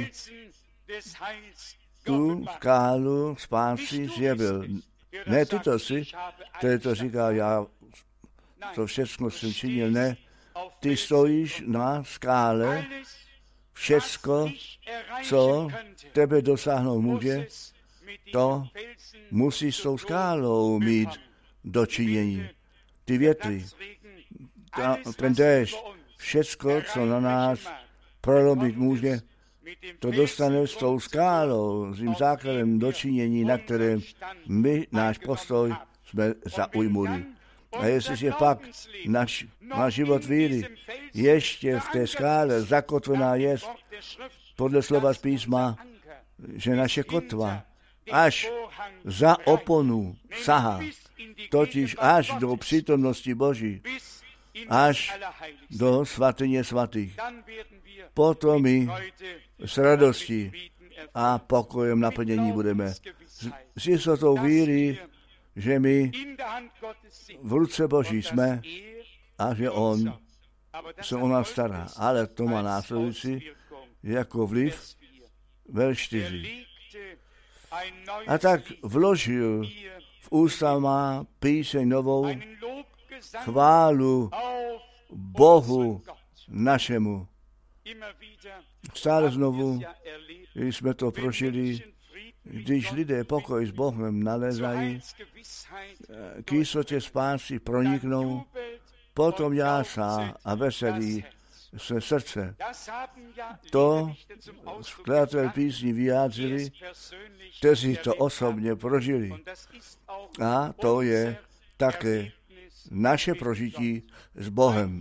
tu skálu spásy zjevil. Ne tyto si, který to říká, já to všechno jsem činil, ne. Ty stojíš na skále, všecko, co tebe dosáhnout může, to musí s tou skálou mít dočinění. Ty větry, ten déšť, všecko, co na nás prolomit může, to dostane s tou skálou, s tím základem dočinění, na kterém my náš postoj jsme zaujmuli. A jestliže pak náš život víry ještě v té skále zakotvená je, podle slova z písma, že naše kotva až za oponu sahá, totiž až do přítomnosti Boží, až do svatyně svatých. Potom my s radostí a pokojem naplnění budeme. S jistotou víry, že my v ruce Boží jsme a že On se o nás stará. Ale to má následující jako vliv verš 4. A tak vložil v ústa má píseň novou, chválu Bohu našemu. Stále znovu, když jsme to prožili, když lidé pokoj s Bohem nalézají, k jistotě spásy proniknou, potom jásá a veselí se srdce. To skladatel písní vyjádřili, kteří to osobně prožili. A to je také naše prožití s Bohem.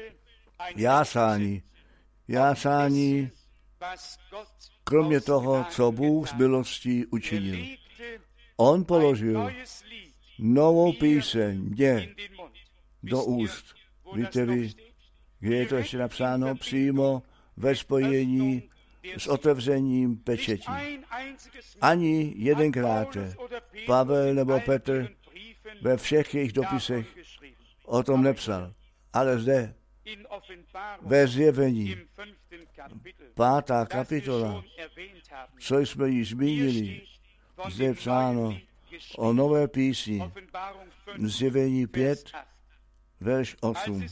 Jásání, kromě toho, co Bůh z milostí učinil. On položil novou píseň mě do úst. Víte vy, kde je to ještě napsáno? Přímo ve spojení s otevřením pečetí. Ani jedenkrát Pavel nebo Petr ve všech jejich dopisech o tom nepsal. Ale zde ve Zjevení 5. kapitola, co jsme již zmínili, zde je psáno o nové písni. Zjevení 5, verš 8.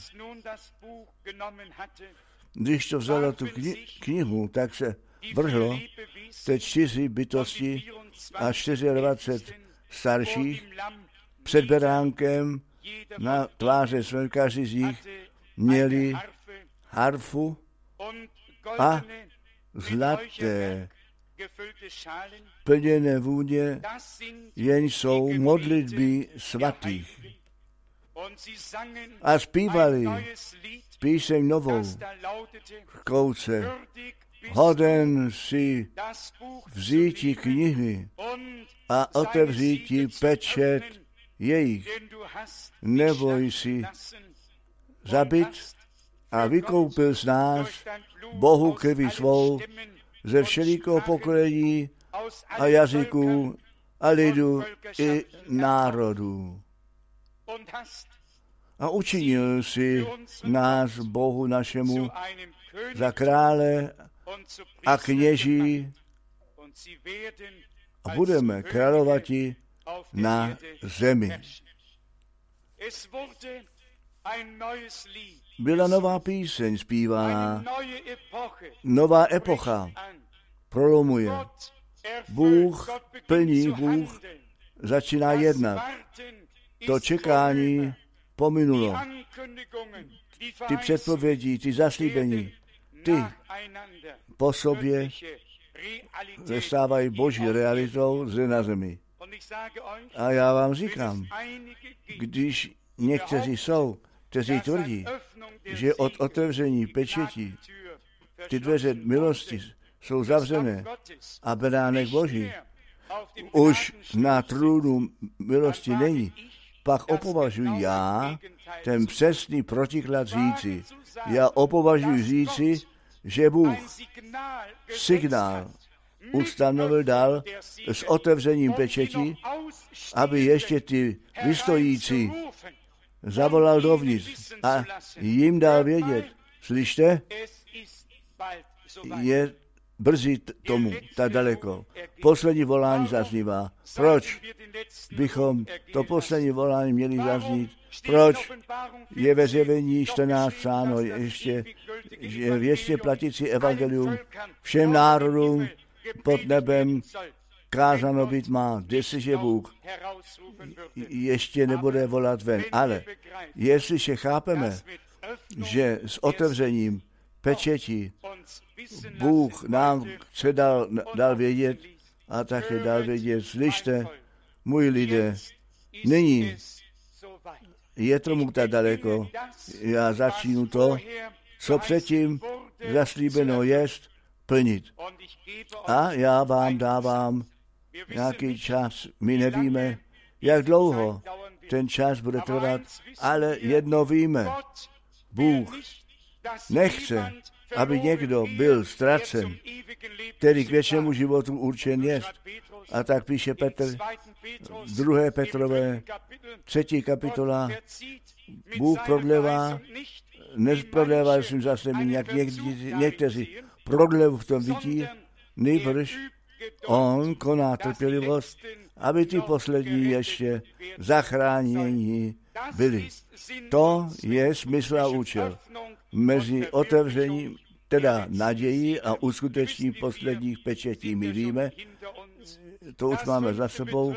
Když to vzalo tu knihu, tak se vrhlo ty 4 bytosti a 24 starších před beránkem na tváře svém, každý z nich měli harfu a zlaté plněné vůně, jen jsou modlitby svatých. A zpívali píseň novou v kouce. Hoden si vzíti knihy a otevříti pečet jejich. Neboj si zabit a vykoupil z nás Bohu krví svou ze všelikého pokolení a jazyků a lidu i národů. A učinil si nás Bohu našemu za krále a kněží a budeme královati na zemi. Byla nová píseň zpívaná, nová epocha prolomuje. Bůh plní, Bůh začíná jednat. To čekání pominulo. Ty předpovědi, ty zaslíbení, ty po sobě zastávají boží realitou zde na zemi. A já vám říkám, když někteří jsou, kteří tvrdí, že od otevření pečetí ty dveře milosti jsou zavřené a beránek Boží už na trůnu milosti není, pak opovažuji já ten přesný protiklad říci. Já opovažuji říci, že Bůh signál ustanovil dal s otevřením pečeti, aby ještě ty vystojící zavolal dovnitř a jim dal vědět, slyšte, je brzy tomu tak daleko. Poslední volání zaznívá. Proč bychom to poslední volání měli zaznít? Proč je ve Zjevení 14 psáno ještě, že věčně platící evangelium všem národům pod nebem kázáno být má, jestliže Bůh ještě nebude volat ven. Ale jestliže chápeme, že s otevřením pečeti Bůh nám chce dal vědět a také dal vědět, slyšte, můj lidé, nyní je tomu tak daleko, já začínu to, co předtím zaslíbeno jest, plnit. A já vám dávám nějaký čas, my nevíme, jak dlouho ten čas bude trvat, ale jedno víme, Bůh nechce, aby někdo byl ztracen, který k věčnému životu určen jest. A tak píše Petr, 2. Petrové, 3. kapitola, Bůh prodlevá, neprodlevá svým zaslíbením, jak někteří prodlevu v tom vidí, nejbrž on koná trpělivost, aby ty poslední ještě zachránění byli. To je smysl a účel. Mezi otevřením, teda naději a uskutečním posledních pečetí, my víme, to už máme za sebou.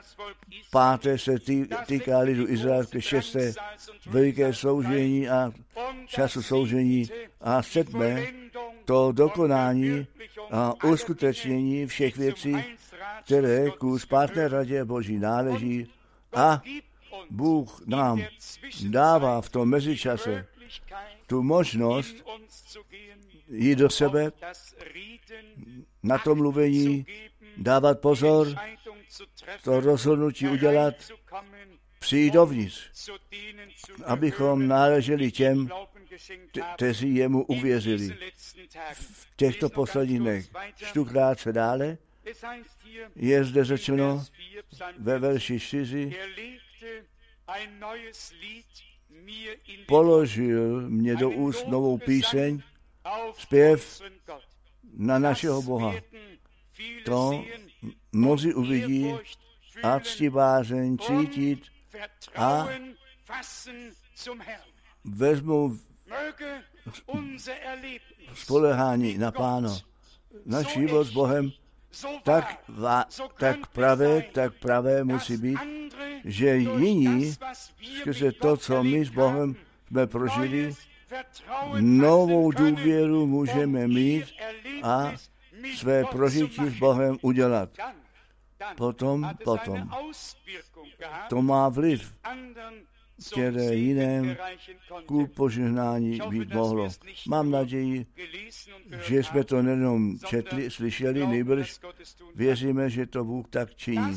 5. se týká lidu izraelské, 6. veliké soužení a času soužení a 7. to dokonání a uskutečnění všech věcí, které ku spásné radě Boží náleží a Bůh nám dává v tom mezičase tu možnost jít do sebe, na to mluvení, dávat pozor, to rozhodnutí udělat, přijít dovnitř, abychom náleželi těm, kteří jemu uvěřili. V těchto posledních dnech čtu krátce dále, je zde řečeno ve verši 4, položil mě do úst novou píseň, zpěv na našeho Boha. To mnozí uvidí a ctibářeň cítit a vezmou spolehání na Pána. Náš život s Bohem tak pravé musí být, že jiní skrze to, co my s Bohem jsme prožili, novou důvěru můžeme mít a své prožití s Bohem udělat. Potom to má vliv, které jiném ku požehnání být mohlo. Mám naději, že jsme to nejenom četli, slyšeli, nejbrž věříme, že to Bůh tak činí.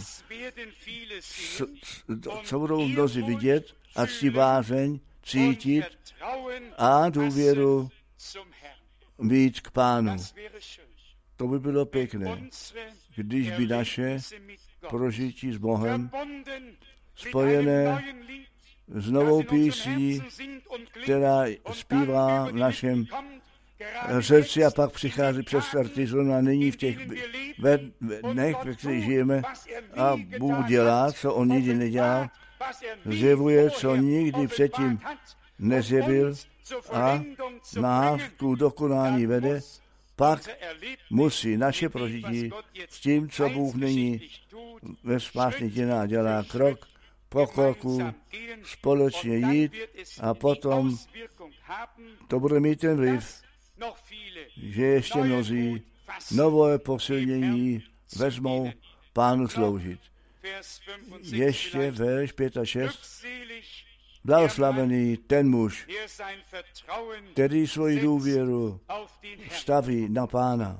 Co budou mnozí vidět a ctibázeň cítit a důvěru mít k Pánu. To by bylo pěkné, když by naše prožití s Bohem spojené s novou písní, která zpívá v našem srdci a pak přichází přes artizon a nyní v těch dnech, ve kterých žijeme, a Bůh dělá, co on nikdy nedělal, zjevuje, co nikdy předtím nezjevil a nás ku dokonání vede, pak musí naše prožití s tím, co Bůh nyní ve spásných dělá, dělá krok po kroku společně jít a potom to bude mít ten vliv, že ještě mnozí nové posilnění vezmou Pánu sloužit. Ještě verš 5 a 6. Blahoslavený ten muž, který svoji důvěru staví na Pána,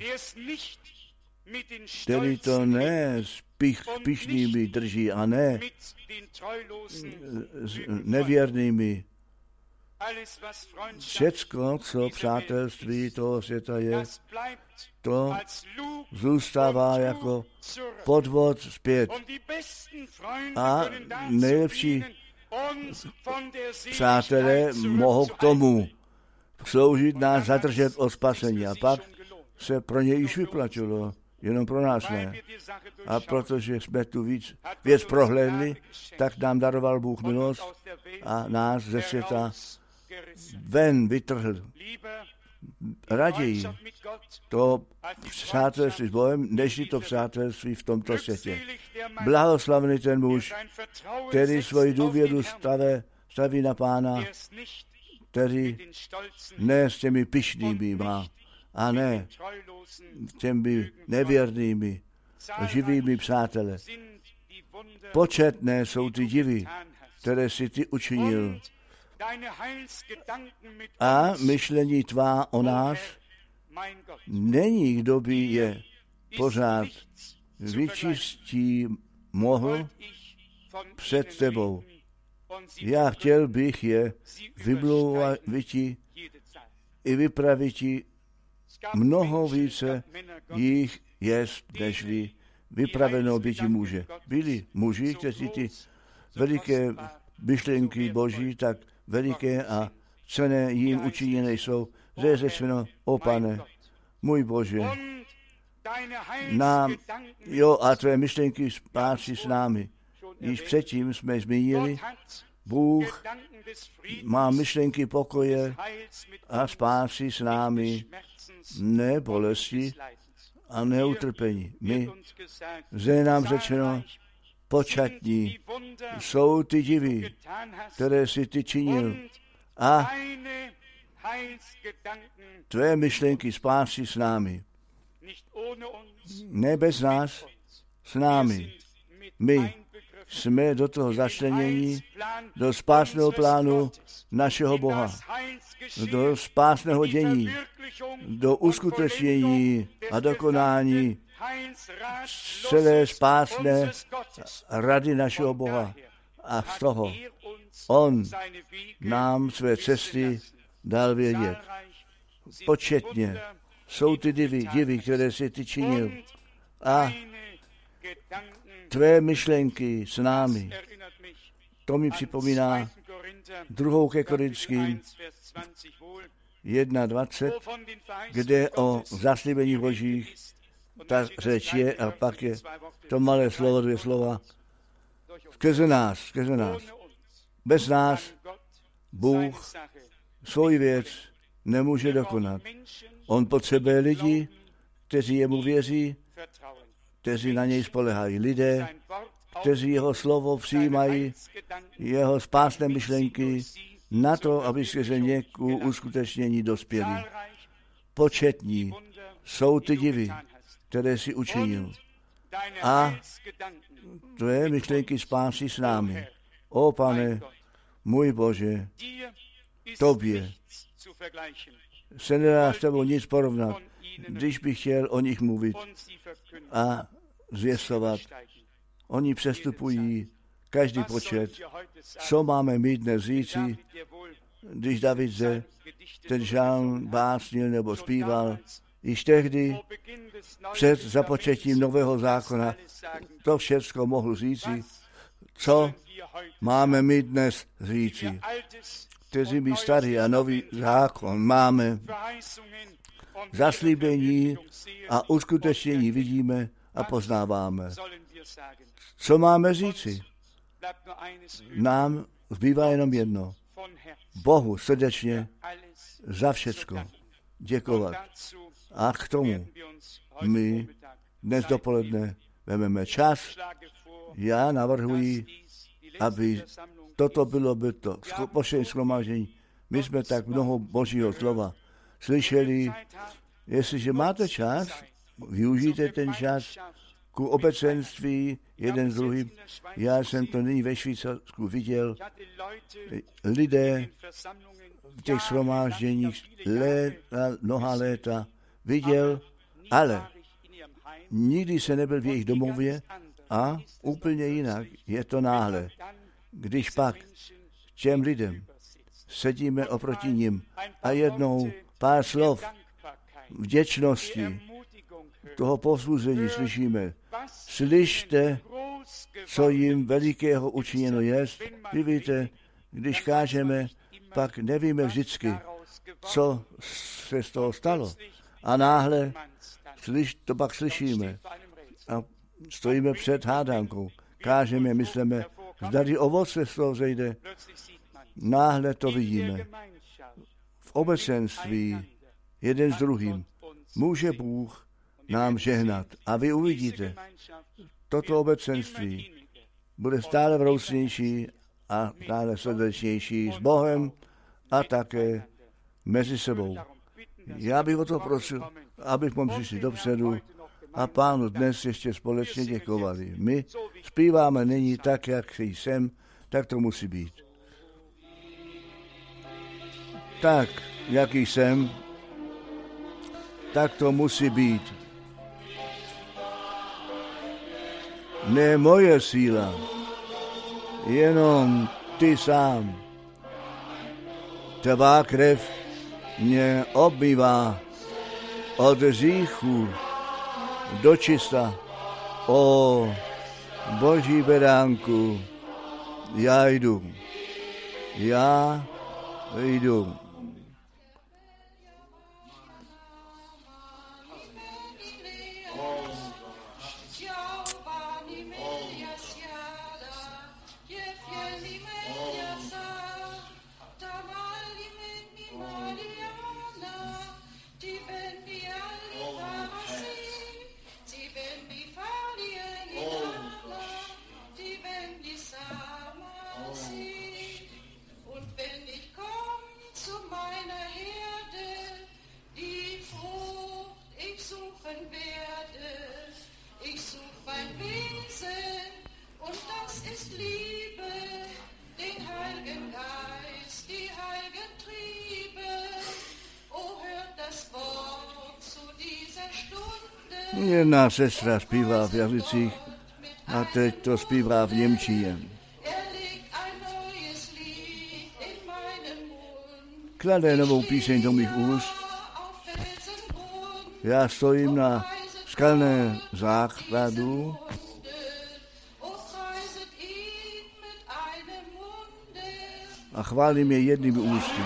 který to ne s pyšnými drží a ne s nevěrnými. Všecko, co přátelství toho světa je, to zůstává jako podvod zpět. A nejlepší přátelé mohou k tomu sloužit nás zadržet od spasení. A pak se pro ně již vyplatilo, jenom pro nás ne. A protože jsme tu věc prohlédli, tak nám daroval Bůh milost a nás ze světa ven vytrhl. Raději to přátelství s Bohem, než to přátelství v tomto světě. Blahoslavný ten muž, který svoji důvěru staví na Pána, který ne s těmi pyšnými má, a ne těmi nevěrnými, živými přáteli. Početné jsou ty divy, které si ty učinil. A myšlení tvá o nás není, kdo by je pořád vyčistí mohl před tebou. Já chtěl bych je vyblouvati i vypraviti mnoho více jich jest, nežli vypraveno byti může. Byli muži, kteří ty veliké myšlenky Boží tak veliké a cenné jim učiněné jsou, že je řečeno, o Pane, můj Bože, nám, jo, a tvé myšlenky spásí s námi. Již předtím jsme zmínili, Bůh má myšlenky pokoje a spásí s námi, ne bolesti a neutrpení. My, že je nám řečeno, počatní jsou ty divy, které si ty činil, a tvé myšlenky spásí s námi. Ne bez nás, s námi. My jsme do toho začlenění, do spásného plánu našeho Boha, do spásného dění, do uskutečnění a dokonání celé spásné rady našeho Boha. A z toho on nám své cesty dal vědět. Početně jsou ty divy, které si ty činil. A tvé myšlenky s námi. To mi připomíná 2. ke Korinským 1:20, kde o zaslíbení Božích ta řeč je, a pak je to malé slovo, 2 slova. Skrze nás. Bez nás Bůh svoji věc nemůže dokonat. On potřebuje lidi, kteří jemu věří kteří na něj spolehají. Lidé, kteří jeho slovo přijímají, jeho spásné myšlenky, na to, aby skrze ně k uskutečnění dospěli. Početní jsou ty divy, které si učinil. A tvé myšlenky spásy s námi. O Pane, můj Bože, tobě se nedá s tebou nic porovnat, když bych chtěl o nich mluvit a zvěstovat. Oni přestupují každý počet. Co máme my dnes říci, když David ten žálm básnil nebo zpíval, již tehdy před započetím nového zákona to všecko mohl říci, co máme my dnes říci. Kteří my starý a nový zákon máme, zaslíbení a uskutečnění vidíme a poznáváme. Co máme říci? Nám zbývá jenom jedno. Bohu srdečně za všecko děkovat. A k tomu my dnes dopoledne vezmeme čas. Já navrhuji, aby toto bylo by to poslední shromáždění. My jsme tak mnoho Božího slova slyšeli. Jestliže máte čas, využijte ten čas ku obecenství jeden s druhým. Já jsem to nyní ve Švýcarsku viděl. Lidé v těch shromážděních mnoha léta viděl, ale nikdy se nebyl v jejich domově a úplně jinak je to náhle. Když pak těm lidem sedíme oproti nim a jednou pár slov vděčnosti, toho povzbuzení slyšíme. Slyšte, co jim velikého učiněno jest. Vy víte, když kážeme, pak nevíme vždycky, co se z toho stalo. A náhle to pak slyšíme a stojíme před hádankou. Kážeme, myslíme, zdali ovoce z toho zejde. Náhle to vidíme. V obecenství jeden s druhým může Bůh nám žehnat. A vy uvidíte, toto obecenství bude stále vroucnější a stále srdečnější s Bohem a také mezi sebou. Já bych o to prosil, abychom přišli dopředu a Pánu dnes ještě společně děkovali. My zpíváme nyní tak, jak jsem, tak to musí být. Tak, jaký jsem, tak to musí být. Ne moje síla, jenom ty sám. Tvá krev mě obmývá od hříchu do čista. O Boží beránku, já jdu. Jedna sestra zpívá v jazycích a teď to zpívá v němčině. Klade novou píseň do mých úst. Já stojím na skalné základu a chválím je jednými ústy.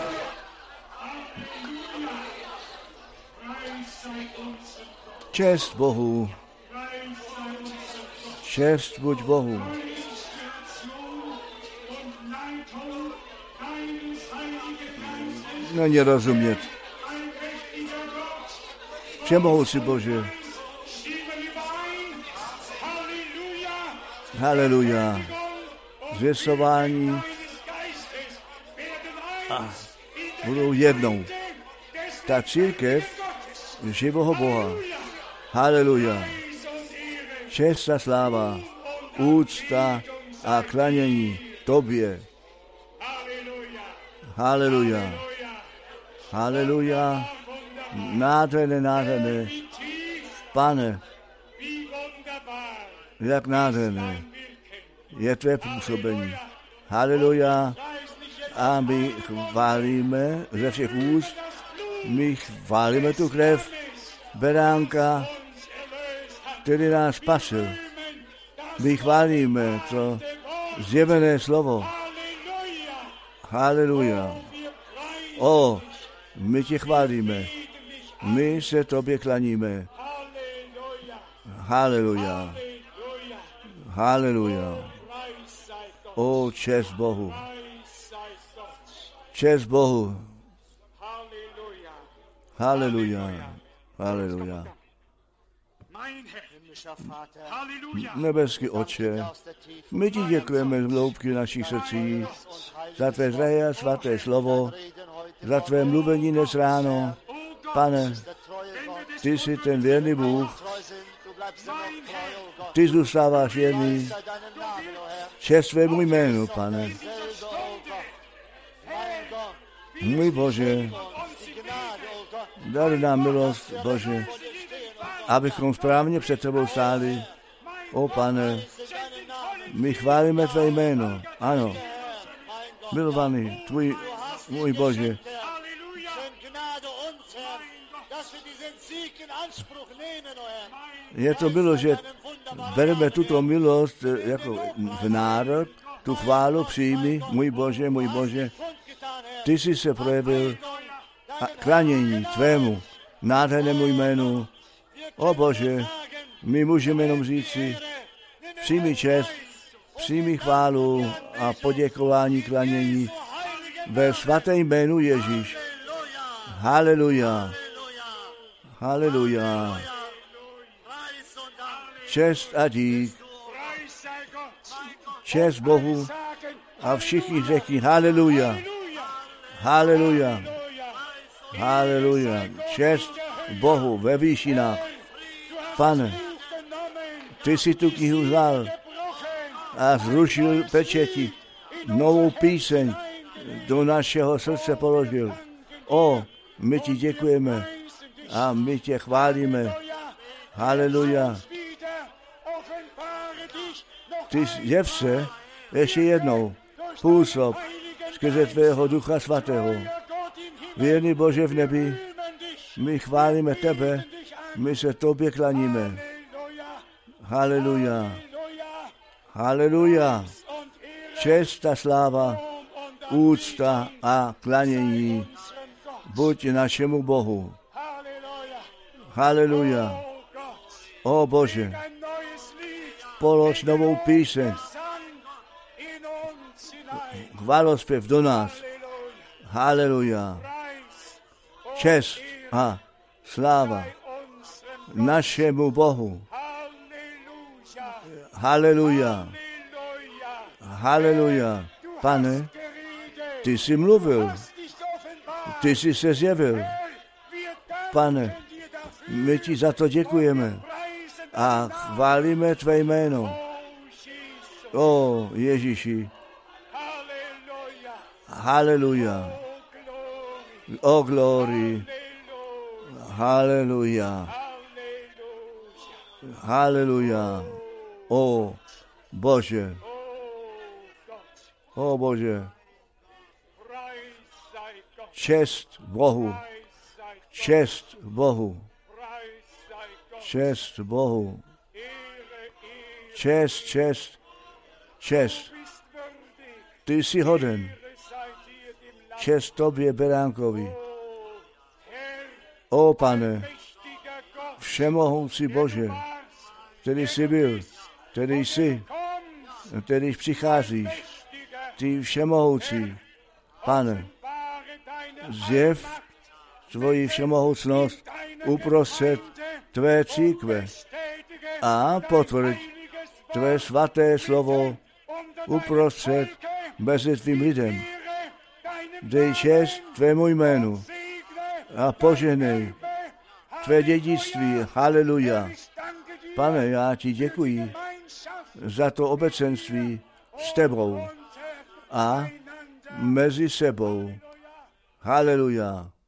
Čest Bohu, čest buď Bohu. Není rozumět. Všemohoucí Bože, Haleluja. Zvěstování a budou jednou. Ta církev živoho Boha. Haleluja. Čest a sláva, úcta a klanění tobě. Haleluja. Haleluja. Nádherné, nádherné. Pane, jak nádherné je tvé působení. Haleluja. A my chválíme ze všech úst, my chválíme tu krev beránka, který nás spasil. My chválíme to zjevené slovo. Haleluja. O, my tě chválíme. My se tobě klaníme. Haleluja. Haleluja. O, čest Bohu. Čest Bohu. Haleluja. Haleluja. Nebeský Otče, my ti děkujeme z hloubky našich srdcí za tvé drahé a svaté slovo, za tvé mluvení dnes ráno. Pane, ty jsi ten věrný Bůh, ty zůstáváš věrný. Čest svému jménu, Pane. Můj Bože, dali nám milost, Bože, abychom správně před tebou stáli. O Pane, my chválíme tvé jméno. Ano, milovaný, můj Bože. Je to bylo, že bereme tuto milost jako v národ, tu chválu přijmi, můj Bože, ty jsi se projevil a klanění tvému nádhernému jménu. O Bože, my můžeme jenom říci, přijmi čest, přijmi chválu a poděkování klanění ve svatém jménu Ježíš. Haleluja. Haleluja. Čest a dík. Čest Bohu a všichni řekni haleluja. Haleluja. Haleluja. Čest Bohu ve výšinách. Pane, ty jsi tu knihu vzal a zrušil pečeti. Novou píseň do našeho srdce položil. O, my ti děkujeme a my tě chválíme. Haleluja. Ty jev se ještě jednou působ skrze tvého Ducha Svatého. Věrný Bože v nebi, my chválíme tebe, my se tobě klaníme. Haleluja. Haleluja. Čest a sláva, úcta a klanění buď našemu Bohu. Haleluja. O Bože, polož novou píseň, chválospev do nás. Haleluja. Čest a sláva našemu Bohu. Haleluja. Haleluja. Pane, ty jsi mluvil, ty jsi se zjevil. Pane, my ti za to děkujeme a chválíme tvé jméno. O Ježíši. Haleluja. O glory. Haleluja. Haleluja. O Bože. O Bože. Čest Bohu. Čest Bohu. Čest Bohu. Čest, čest, čest. Ty jsi hoden. Čest tobě, beránkovi. O Pane, všemohoucí Bože, který jsi byl, který jsi, který přicházíš, ty všemohoucí, Pane, zjev tvoji všemohoucnost uprostřed tvé církve a potvrď tvé svaté slovo uprostřed mezi tvým lidem. Dej čest tvému jménu a požehnej tvé dědictví. Haleluja. Pane, já ti děkuji za to obecenství s tebou a mezi sebou. Haleluja.